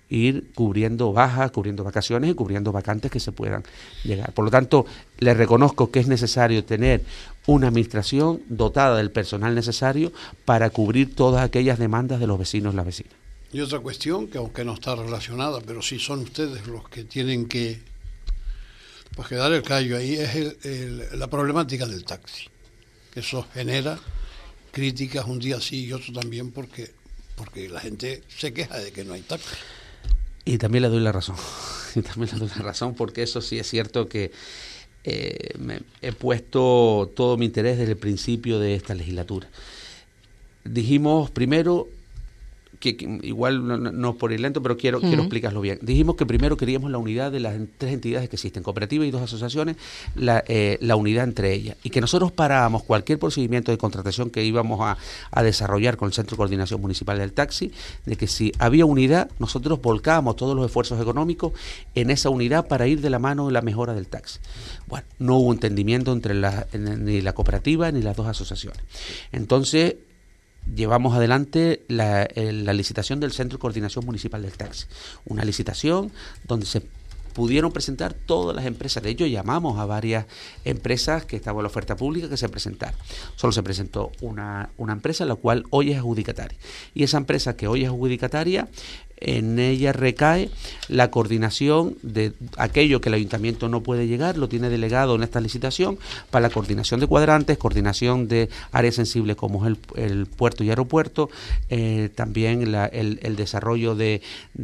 ir cubriendo bajas, cubriendo vacaciones y cubriendo vacantes que se puedan llegar. Por lo tanto, le reconozco que es necesario tener una administración dotada del personal necesario para cubrir todas aquellas demandas de los vecinos y las vecinas. Y otra cuestión, que aunque no está relacionada, pero sí son ustedes los que tienen que, pues, que dar el callo ahí, es la problemática del taxi. Eso genera críticas un día sí y otro también, porque la gente se queja de que no hay taxi. Y también le doy la razón. Porque eso sí es cierto que he puesto todo mi interés desde el principio de esta legislatura. Dijimos primero que igual no por ir lento, pero quiero explicarlo bien. Dijimos que primero queríamos la unidad de las 3 entidades que existen, cooperativas y 2 asociaciones, la unidad entre ellas, y que nosotros parábamos cualquier procedimiento de contratación que íbamos a desarrollar con el Centro de Coordinación Municipal del Taxi, de que si había unidad, nosotros volcábamos todos los esfuerzos económicos en esa unidad para ir de la mano de la mejora del taxi. Bueno, no hubo entendimiento entre ni la cooperativa ni las 2 asociaciones. Entonces, llevamos adelante la licitación del Centro de Coordinación Municipal del Taxi, una licitación donde se pudieron presentar todas las empresas. De hecho, llamamos a varias empresas que estaban en la oferta pública que se presentaron. Solo se presentó una empresa, la cual hoy es adjudicataria. Y esa empresa que hoy es adjudicataria, en ella recae la coordinación de aquello que el ayuntamiento no puede llegar, lo tiene delegado en esta licitación para la coordinación de cuadrantes, coordinación de áreas sensibles como es el puerto y aeropuerto, también el desarrollo del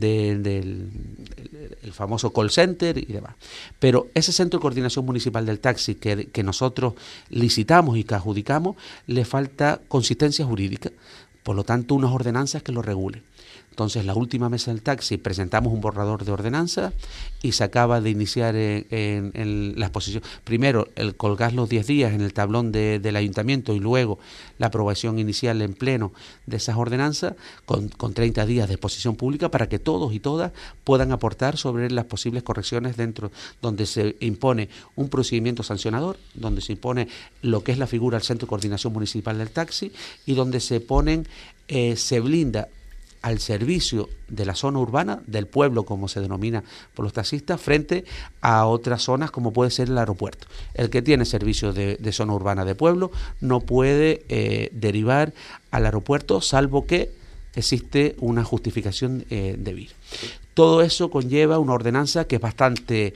famoso call center y demás. Pero ese Centro de Coordinación Municipal del Taxi que nosotros licitamos y que adjudicamos, le falta consistencia jurídica, por lo tanto unas ordenanzas que lo regulen. Entonces, la última mesa del taxi presentamos un borrador de ordenanza y se acaba de iniciar en la exposición. Primero, el colgar los 10 días en el tablón del ayuntamiento y luego la aprobación inicial en pleno de esas ordenanzas con 30 días de exposición pública para que todos y todas puedan aportar sobre las posibles correcciones dentro, donde se impone un procedimiento sancionador, donde se impone lo que es la figura del Centro de Coordinación Municipal del Taxi y donde se ponen, se blinda al servicio de la zona urbana, del pueblo como se denomina por los taxistas, frente a otras zonas como puede ser el aeropuerto. El que tiene servicio de zona urbana de pueblo no puede derivar al aeropuerto salvo que existe una justificación debida. Todo eso conlleva una ordenanza que es bastante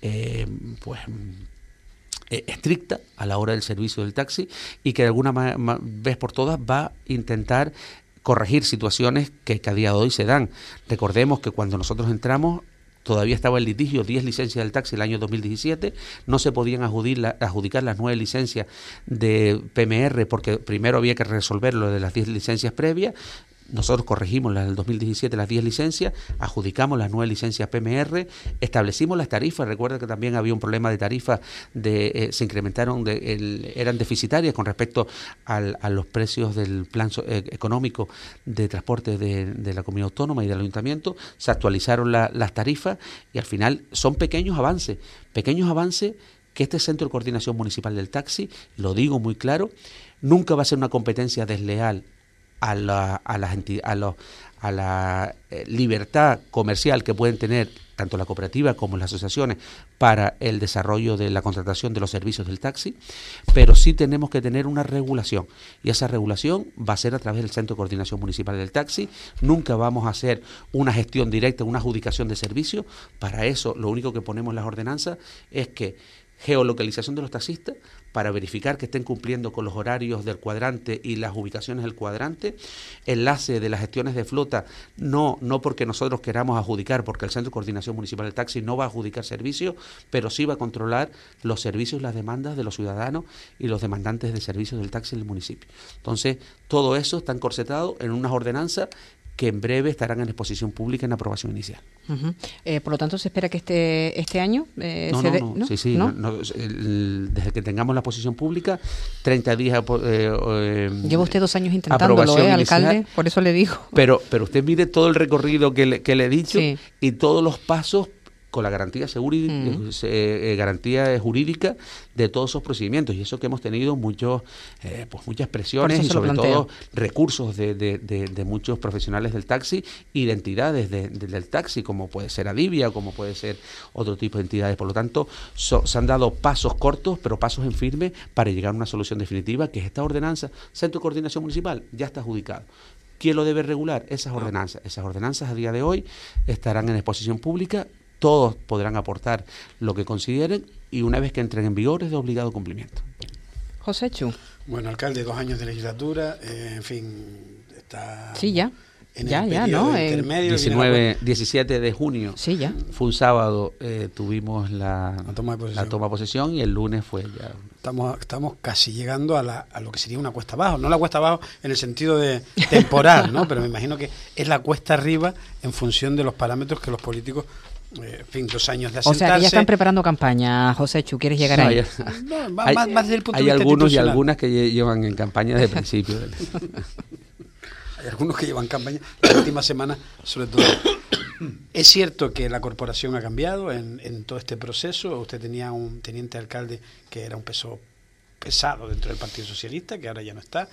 estricta a la hora del servicio del taxi y que de alguna vez por todas va a intentar corregir situaciones que a día de hoy se dan. Recordemos que cuando nosotros entramos todavía estaba el litigio 10 licencias del taxi el año 2017, no se podían adjudicar las 9 licencias de PMR porque primero había que resolver lo de las 10 licencias previas. Nosotros corregimos las del 2017, las 10 licencias, adjudicamos las 9 licencias PMR, establecimos las tarifas. Recuerda que también había un problema de tarifas, se incrementaron, eran deficitarias con respecto a los precios del plan económico de transporte de la comunidad autónoma y del ayuntamiento. Se actualizaron las tarifas y al final son pequeños avances que este Centro de Coordinación Municipal del Taxi, lo digo muy claro, nunca va a ser una competencia desleal a la libertad comercial que pueden tener tanto la cooperativa como las asociaciones para el desarrollo de la contratación de los servicios del taxi, pero sí tenemos que tener una regulación y esa regulación va a ser a través del Centro de Coordinación Municipal del Taxi. Nunca vamos a hacer una gestión directa, una adjudicación de servicios. Para eso lo único que ponemos en las ordenanzas es que geolocalización de los taxistas para verificar que estén cumpliendo con los horarios del cuadrante y las ubicaciones del cuadrante, enlace de las gestiones de flota, no porque nosotros queramos adjudicar, porque el Centro de Coordinación Municipal del Taxi no va a adjudicar servicios, pero sí va a controlar los servicios y las demandas de los ciudadanos y los demandantes de servicios del taxi en el municipio. Entonces, todo eso está encorsetado en unas ordenanzas que en breve estarán en exposición pública en aprobación inicial. Uh-huh. Por lo tanto, ¿se espera que este año Sí. Desde que tengamos la exposición pública, 30 días... Lleva usted 2 años intentándolo, alcalde, por eso le digo. Pero usted mire todo el recorrido que le he dicho y todos los pasos con la garantía garantía jurídica de todos esos procedimientos, y eso que hemos tenido muchas presiones y sobre todo recursos de muchos profesionales del taxi y de entidades del taxi, como puede ser Adivia, como puede ser otro tipo de entidades. Por lo tanto, se han dado pasos cortos, pero pasos en firme para llegar a una solución definitiva, que es esta ordenanza. Centro de Coordinación Municipal ya está adjudicado. ¿Quién lo debe regular? Esas ordenanzas. Esas ordenanzas a día de hoy estarán en exposición pública. Todos podrán aportar lo que consideren y una vez que entren en vigor es de obligado cumplimiento. José Chu. Bueno, alcalde, 2 años de legislatura, en fin, está... Sí, ya. En ya, el ya, periodo ¿no? intermedio, 17 de junio. Sí, ya. Fue un sábado, tuvimos la toma de posesión y el lunes fue ya... Estamos casi llegando a lo que sería una cuesta abajo, no la cuesta abajo en el sentido de temporal, ¿no? Pero me imagino que es la cuesta arriba en función de los parámetros que los políticos, en fin, 2 años de asentarse. O sea, que ya están preparando campaña, José Chu, ¿quieres llegar ahí? No, más desde el punto de hay vista algunos y institucional. algunas que llevan en campaña desde el principio. Hay algunos que llevan campaña la última semana, sobre todo. Es cierto que la corporación ha cambiado en todo este proceso. Usted tenía un teniente alcalde que era un peso pesado dentro del Partido Socialista, que ahora ya no está.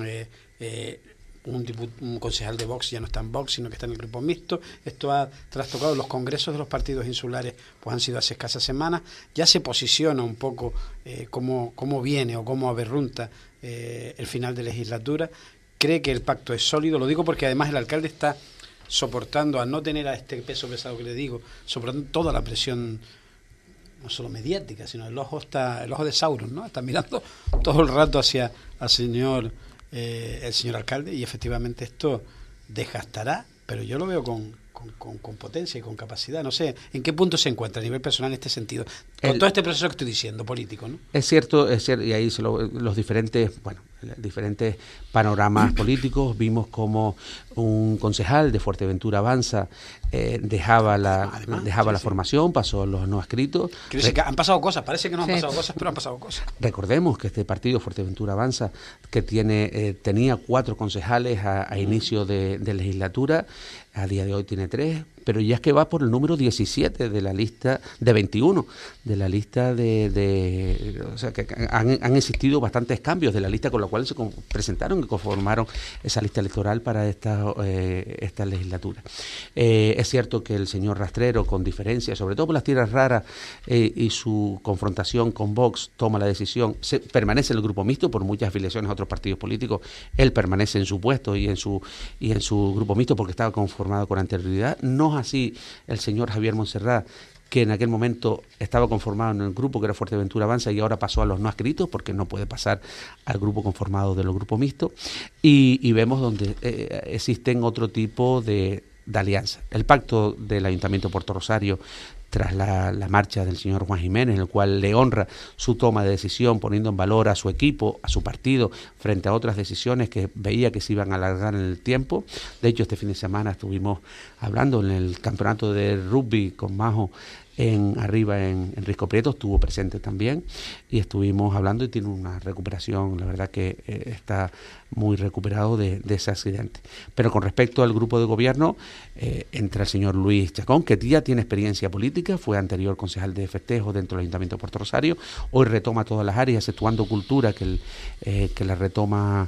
Un concejal de Vox ya no está en Vox, sino que está en el grupo mixto. Esto ha trastocado los congresos de los partidos insulares, pues han sido hace escasas semanas. Ya se posiciona un poco cómo viene o cómo aberrunta el final de legislatura. Cree que el pacto es sólido. Lo digo porque además el alcalde está soportando, al no tener a este peso pesado que le digo, soportando toda la presión, no solo mediática, sino el ojo de Sauron, ¿no? Está mirando todo el rato hacia el señor alcalde, y efectivamente esto desgastará, pero yo lo veo con potencia y con capacidad. No sé en qué punto se encuentra a nivel personal en este sentido, con todo este proceso que estoy diciendo, político, ¿no? Es cierto, y ahí los diferentes panoramas políticos. Vimos como un concejal de Fuerteventura Avanza dejaba la formación, pasó a los no adscritos. Quiero decir que han pasado cosas, parece que no han pasado cosas, pero han pasado cosas. Recordemos que este partido, Fuerteventura Avanza, que tenía 4 concejales a inicio de legislatura, a día de hoy tiene 3, pero ya es que va por el número 17 de la lista, de 21, de la lista o sea, que han existido bastantes cambios de la lista con la cual se presentaron y conformaron esa lista electoral para esta legislatura. Es cierto que el señor Rastrero, con diferencia, sobre todo por las tierras raras y su confrontación con Vox, toma la decisión, permanece en el grupo mixto por muchas afiliaciones a otros partidos políticos. Él permanece en su puesto y en su grupo mixto porque estaba conformado con anterioridad. No es así el señor Javier Montserrat, que en aquel momento estaba conformado en el grupo que era Fuerteventura Avanza y ahora pasó a los no adscritos porque no puede pasar al grupo conformado de los grupos mixtos, y vemos donde existen otro tipo de alianza. El pacto del Ayuntamiento de Puerto Rosario, tras la marcha del señor Juan Jiménez, en el cual le honra su toma de decisión, poniendo en valor a su equipo, a su partido, frente a otras decisiones que veía que se iban a alargar en el tiempo. De hecho, este fin de semana estuvimos hablando en el campeonato de rugby con Majo arriba en Risco Prieto, estuvo presente también, y estuvimos hablando y tiene una recuperación, la verdad que está muy recuperado de ese accidente. Pero con respecto al grupo de gobierno, entra el señor Luis Chacón, que ya tiene experiencia política, fue anterior concejal de festejo dentro del Ayuntamiento de Puerto Rosario, hoy retoma todas las áreas, exceptuando cultura, que la retoma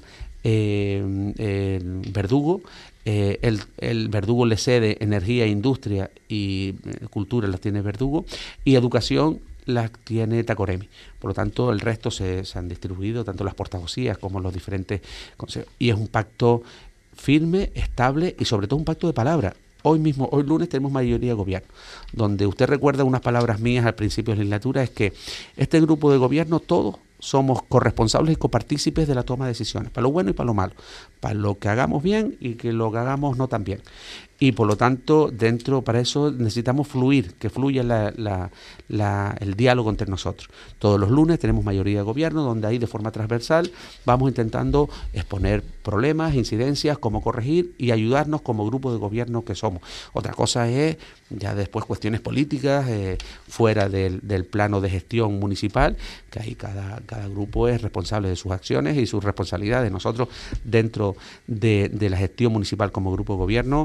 el Verdugo. El Verdugo le cede energía, industria y cultura las tiene Verdugo, y educación las tiene Tacoremi. Por lo tanto, el resto se han distribuido, tanto las portavocías como los diferentes consejos. Y es un pacto firme, estable y sobre todo un pacto de palabra. Hoy lunes tenemos mayoría de gobierno, donde usted recuerda unas palabras mías al principio de la legislatura, es que este grupo de gobierno todos somos corresponsables y copartícipes de la toma de decisiones, para lo bueno y para lo malo, para lo que hagamos bien y que lo que hagamos no tan bien. Y por lo tanto, para eso necesitamos fluir, que fluya el diálogo entre nosotros. Todos los lunes tenemos mayoría de gobierno, donde ahí de forma transversal vamos intentando exponer problemas, incidencias, cómo corregir y ayudarnos como grupo de gobierno que somos. Otra cosa es ya después cuestiones políticas fuera del plano de gestión municipal, que ahí cada grupo es responsable de sus acciones y sus responsabilidades. Nosotros, dentro de la gestión municipal como grupo de gobierno,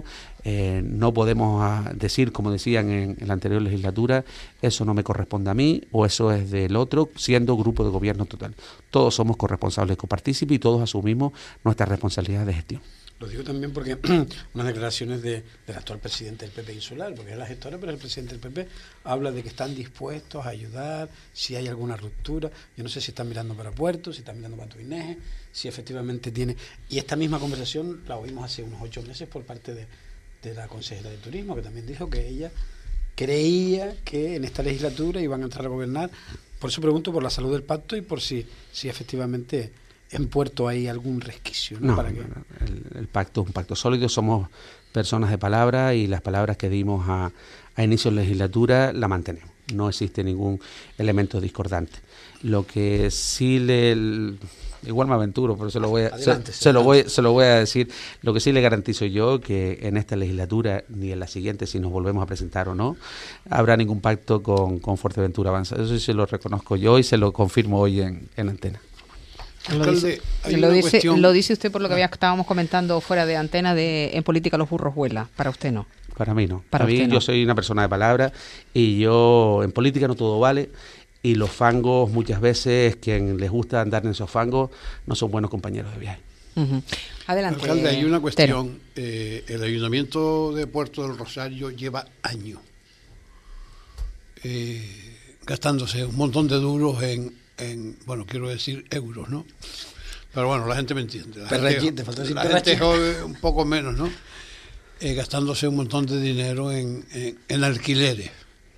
No podemos decir, como decían en la anterior legislatura, eso no me corresponde a mí o eso es del otro, siendo grupo de gobierno total. Todos somos corresponsables, copartícipes y todos asumimos nuestra responsabilidad de gestión. Lo digo también porque unas declaraciones del actual presidente del PP insular, porque es la gestora, pero el presidente del PP habla de que están dispuestos a ayudar si hay alguna ruptura. Yo no sé si están mirando para Puerto, si están mirando para Tuineje, si efectivamente tiene... Y esta misma conversación la oímos hace unos 8 meses por parte de la consejera de Turismo, que también dijo que ella creía que en esta legislatura iban a entrar a gobernar. Por eso pregunto por la salud del pacto y por si efectivamente... en Puerto hay algún resquicio, ¿no? ¿Para qué? El pacto es un pacto sólido, somos personas de palabra y las palabras que dimos a inicio de legislatura la mantenemos. No existe ningún elemento discordante. Lo que sí igual me aventuro, pero se lo voy a decir. Lo que sí le garantizo yo que en esta legislatura ni en la siguiente, si nos volvemos a presentar o no, habrá ningún pacto con Fuerteventura Avanza. Eso sí se lo reconozco yo y se lo confirmo hoy en antena. Alcalde, lo dice usted por lo que estábamos comentando fuera de antena en política los burros vuelan. Para usted no. Para mí no. Para mí no. Yo soy una persona de palabra y yo en política no todo vale y los fangos muchas veces quien les gusta andar en esos fangos no son buenos compañeros de viaje. Uh-huh. Adelante. Alcalde, hay una cuestión. El Ayuntamiento de Puerto del Rosario lleva años gastándose un montón de duros en quiero decir euros, ¿no? Pero bueno, la gente me entiende. La gente joven un poco menos, ¿no? Gastándose un montón de dinero en alquileres.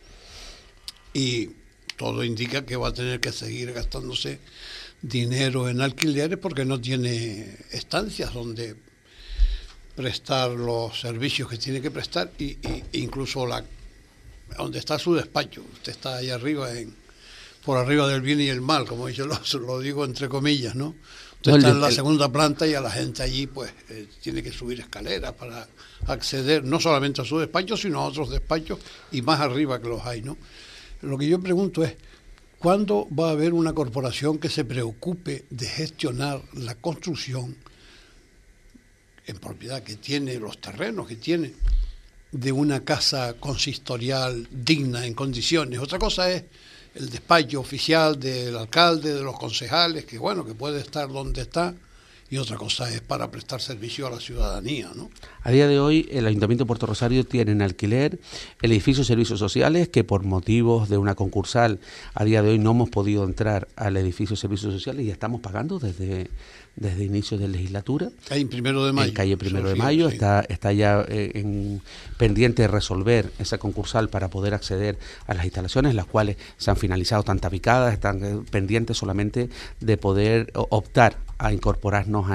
Y todo indica que va a tener que seguir gastándose dinero en alquileres porque no tiene estancias donde prestar los servicios que tiene que prestar y incluso donde está su despacho. Usted está allá arriba por arriba del bien y el mal, como yo lo digo entre comillas, ¿no? Usted está en la segunda planta y a la gente allí pues tiene que subir escaleras para acceder no solamente a su despacho, sino a otros despachos y más arriba que los hay, ¿no? Lo que yo pregunto es, ¿cuándo va a haber una corporación que se preocupe de gestionar la construcción en propiedad que tiene, los terrenos que tiene, de una casa consistorial digna, en condiciones? Otra cosa es el despacho oficial del alcalde, de los concejales, que bueno, que puede estar donde está, y otra cosa es para prestar servicio a la ciudadanía, ¿no? A día de hoy el Ayuntamiento de Puerto Rosario tiene en alquiler el edificio de servicios sociales, que por motivos de una concursal a día de hoy no hemos podido entrar al edificio de servicios sociales y estamos pagando desde inicio de legislatura. Calle 1 de Mayo. En calle 1 de Mayo, sí. Está ya pendiente de resolver esa concursal para poder acceder a las instalaciones, las cuales se han finalizado, están tapicadas, están pendientes solamente de poder optar a incorporarnos a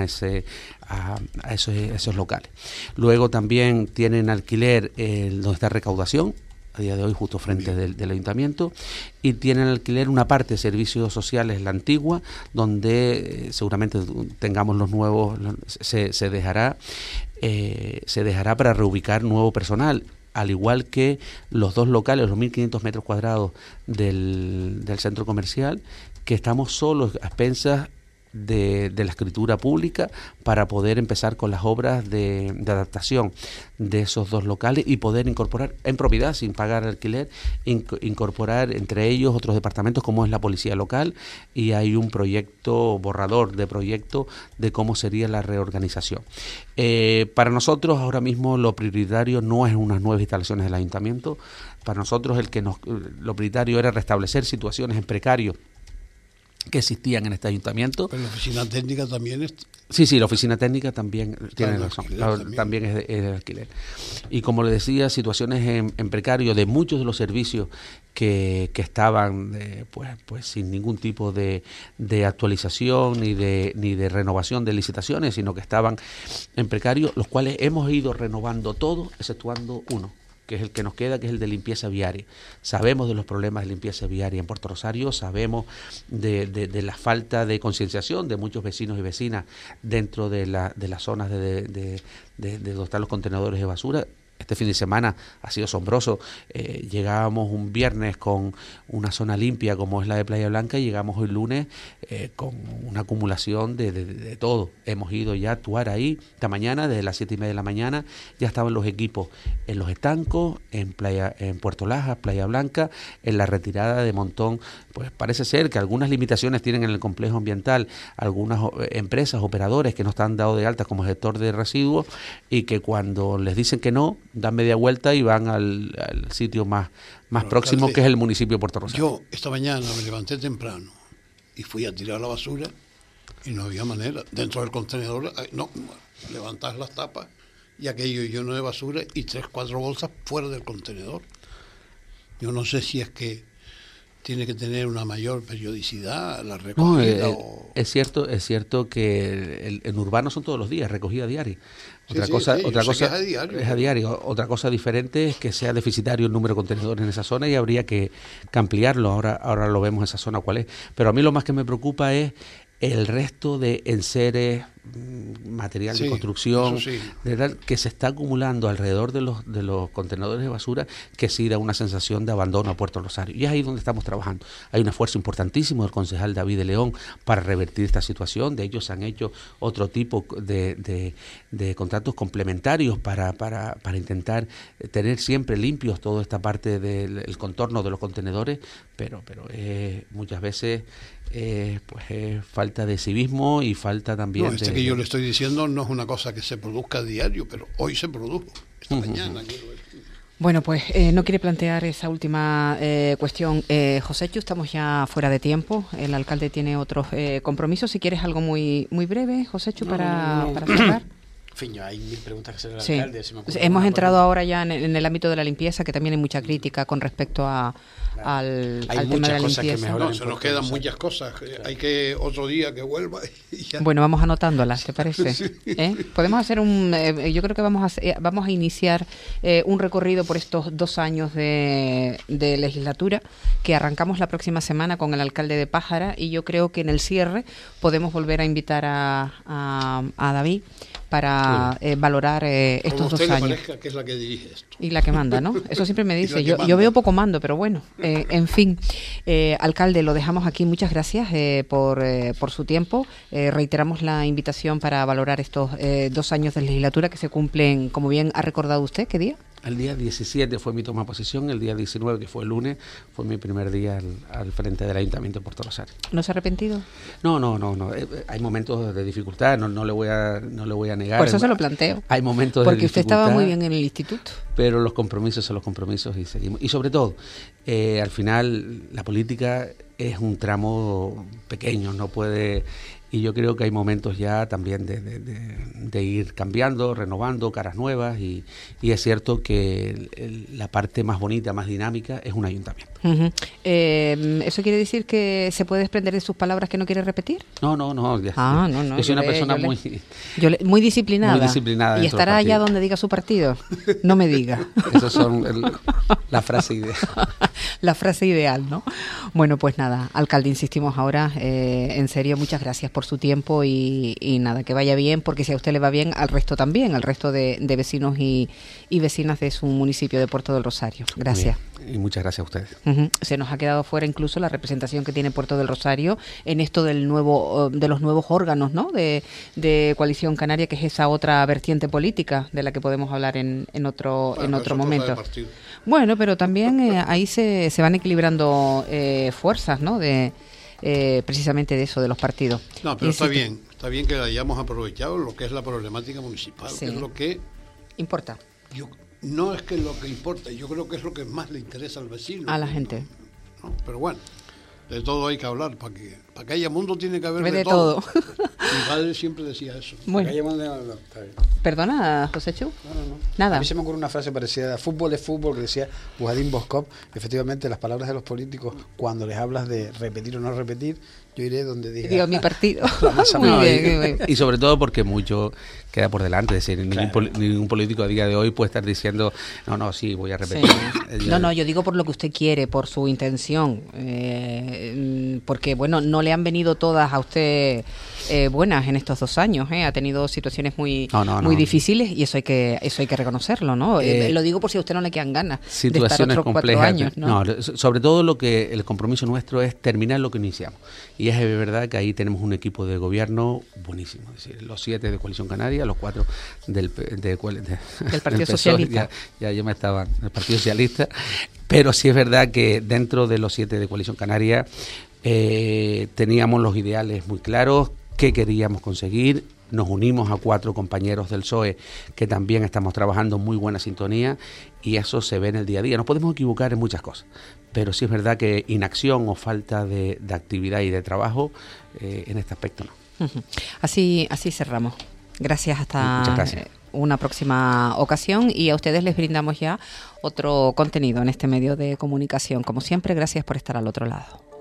esos locales. Luego también tienen alquiler donde está recaudación, a día de hoy justo frente del ayuntamiento, y tienen alquiler una parte de servicios sociales, la antigua, donde seguramente tengamos los nuevos, se dejará para reubicar nuevo personal, al igual que los dos locales, los 1.500 metros cuadrados del centro comercial, que estamos solos a expensas de la escritura pública para poder empezar con las obras de adaptación de esos dos locales y poder incorporar en propiedad sin pagar alquiler, incorporar entre ellos otros departamentos como es la policía local, y hay un borrador de proyecto de cómo sería la reorganización. Para nosotros ahora mismo lo prioritario no es unas nuevas instalaciones del ayuntamiento. Para nosotros lo prioritario era restablecer situaciones en precario que existían en este ayuntamiento. Pero la oficina técnica también es... Sí, la oficina técnica también tiene razón, también es de alquiler. Y como le decía, situaciones en precario de muchos de los servicios que estaban pues sin ningún tipo de actualización ni de renovación de licitaciones, sino que estaban en precario, los cuales hemos ido renovando todo, exceptuando uno, que es el que nos queda, que es el de limpieza viaria. Sabemos de los problemas de limpieza viaria en Puerto Rosario, sabemos de la falta de concienciación de muchos vecinos y vecinas dentro de las zonas de donde están los contenedores de basura. Este fin de semana ha sido asombroso. Llegábamos un viernes con una zona limpia como es la de Playa Blanca y llegamos hoy lunes con una acumulación de todo. Hemos ido ya a actuar ahí esta mañana, desde las 7:30 de la mañana, ya estaban los equipos en Los Estancos, en Puerto Lajas, Playa Blanca, en la retirada de Montón. Pues parece ser que algunas limitaciones tienen en el complejo ambiental algunas empresas, operadores que no están dados de alta como gestor de residuos y que cuando les dicen que no, dan media vuelta y van al sitio más próximo, que es el municipio de Puerto Rosario. Yo esta mañana me levanté temprano y fui a tirar la basura y no había manera. Dentro del contenedor, no, levantas las tapas y aquello lleno de basura y 3-4 bolsas fuera del contenedor. Yo no sé si es que tiene que tener una mayor periodicidad la recogida. Es cierto que en urbano son todos los días, recogida diaria. Otra Sí, cosa es a diario. es a diario. Otra cosa diferente es que sea deficitario el número de contenedores en esa zona y habría que ampliarlo. Ahora lo vemos esa zona cuál es. Pero a mí lo más que me preocupa es el resto de enseres, material de construcción, de tal, que se está acumulando alrededor de los contenedores de basura, que sí da una sensación de abandono a Puerto Rosario. Y es ahí donde estamos trabajando. Hay un esfuerzo importantísimo del concejal David de León para revertir esta situación. De ellos se han hecho otro tipo de contratos complementarios para intentar tener siempre limpios toda esta parte del contorno de los contenedores, pero muchas veces pues es falta de civismo y falta también que yo le estoy diciendo no es una cosa que se produzca a diario, pero hoy se produjo, esta mañana. Bueno, pues no quiere plantear esa última cuestión. Joséchu, estamos ya fuera de tiempo. El alcalde tiene otros compromisos. Si quieres algo muy breve, Joséchu, para cerrar. En fin, hay 1000 preguntas que hacer al Sí. alcalde. Hemos entrado ahora ya en el ámbito de la limpieza, que también hay mucha crítica con respecto al tema de la limpieza. No, se nos quedan muchas cosas. Hay que otro día que vuelva y ya. Bueno, vamos anotándolas, ¿te parece? Sí. Podemos hacer yo creo que vamos a iniciar un recorrido por estos 2 años de legislatura, que arrancamos la próxima semana con el alcalde de Pájara, y yo creo que en el cierre podemos volver a invitar a David para valorar estos 2 años. Como usted le parezca que es la que dirige esto. Y la que manda, ¿no? Eso siempre me dice. Yo veo poco mando, pero bueno, en fin. Alcalde, lo dejamos aquí. Muchas gracias por su tiempo. Reiteramos la invitación para valorar estos 2 años de legislatura que se cumplen, como bien ha recordado usted. ¿Qué día? El día 17 fue mi toma de posesión, el día 19, que fue el lunes, fue mi primer día al frente del Ayuntamiento de Puerto Rosario. ¿No se ha arrepentido? No. Hay momentos de dificultad, no le voy a negar. Por eso se lo planteo. Hay momentos de dificultad. Porque usted estaba muy bien en el instituto. Pero los compromisos son los compromisos y seguimos. Y sobre todo, al final, la política es un tramo pequeño, no puede... Y yo creo que hay momentos ya también de ir cambiando, renovando, caras nuevas, y es cierto que la parte más bonita, más dinámica es un ayuntamiento. Uh-huh. ¿Eso quiere decir que se puede desprender de sus palabras que no quiere repetir? No. No. Yo soy una persona muy disciplinada. Muy disciplinada. Y estará allá donde diga su partido. No me diga. Esas son la frase ideal. La frase ideal, ¿no? Bueno, pues nada, alcalde, insistimos ahora, en serio, muchas gracias por su tiempo y nada, que vaya bien, porque si a usted le va bien, al resto también, al resto de vecinos y vecinas de su municipio de Puerto del Rosario. Gracias. Y muchas gracias a ustedes. Uh-huh. Se nos ha quedado fuera incluso la representación que tiene Puerto del Rosario en esto de los nuevos órganos, ¿no? de Coalición Canaria, que es esa otra vertiente política de la que podemos hablar en otro momento. Bueno, pero también ahí se van equilibrando fuerzas, ¿no? Precisamente de eso, de los partidos. No, pero está bien que hayamos aprovechado lo que es la problemática municipal, sí, que es lo que importa. No es que lo que importa, yo creo que es lo que más le interesa al vecino. A la gente. ¿No? Pero bueno, de todo hay que hablar, para que haya mundo tiene que haber de todo. Mi padre siempre decía eso. Bueno. ¿Perdona, Joséchu? No. Nada. A mí se me ocurre una frase parecida: fútbol es fútbol, que decía Bujadín Boskov. Efectivamente, las palabras de los políticos, cuando les hablas de repetir o no repetir, yo iré donde diga mi partido. Muy bien. Y sobre todo porque mucho queda por delante, es decir, ningún político a día de hoy puede estar diciendo sí, voy a repetir. Sí. No, yo digo por lo que usted quiere, por su intención, porque bueno, no le han venido todas a usted buenas en estos 2 años, ha tenido situaciones muy difíciles, y eso hay que reconocerlo, ¿no? Lo digo por si a usted no le quedan ganas de estar otros 4 años, ¿no? Sobre todo el compromiso nuestro es terminar lo que iniciamos, y es verdad que ahí tenemos un equipo de gobierno buenísimo, es decir, los 7 de Coalición Canaria, los 4 del Partido Socialista. Ya yo me estaba el Partido Socialista, pero sí es verdad que dentro de los 7 de Coalición Canaria teníamos los ideales muy claros, qué queríamos conseguir. Nos unimos a 4 compañeros del PSOE que también estamos trabajando en muy buena sintonía, y eso se ve en el día a día. Nos podemos equivocar en muchas cosas, pero sí es verdad que inacción o falta de actividad y de trabajo en este aspecto no. Así cerramos. Gracias, Muchas gracias. Una próxima ocasión, y a ustedes les brindamos ya otro contenido en este medio de comunicación. Como siempre, gracias por estar al otro lado.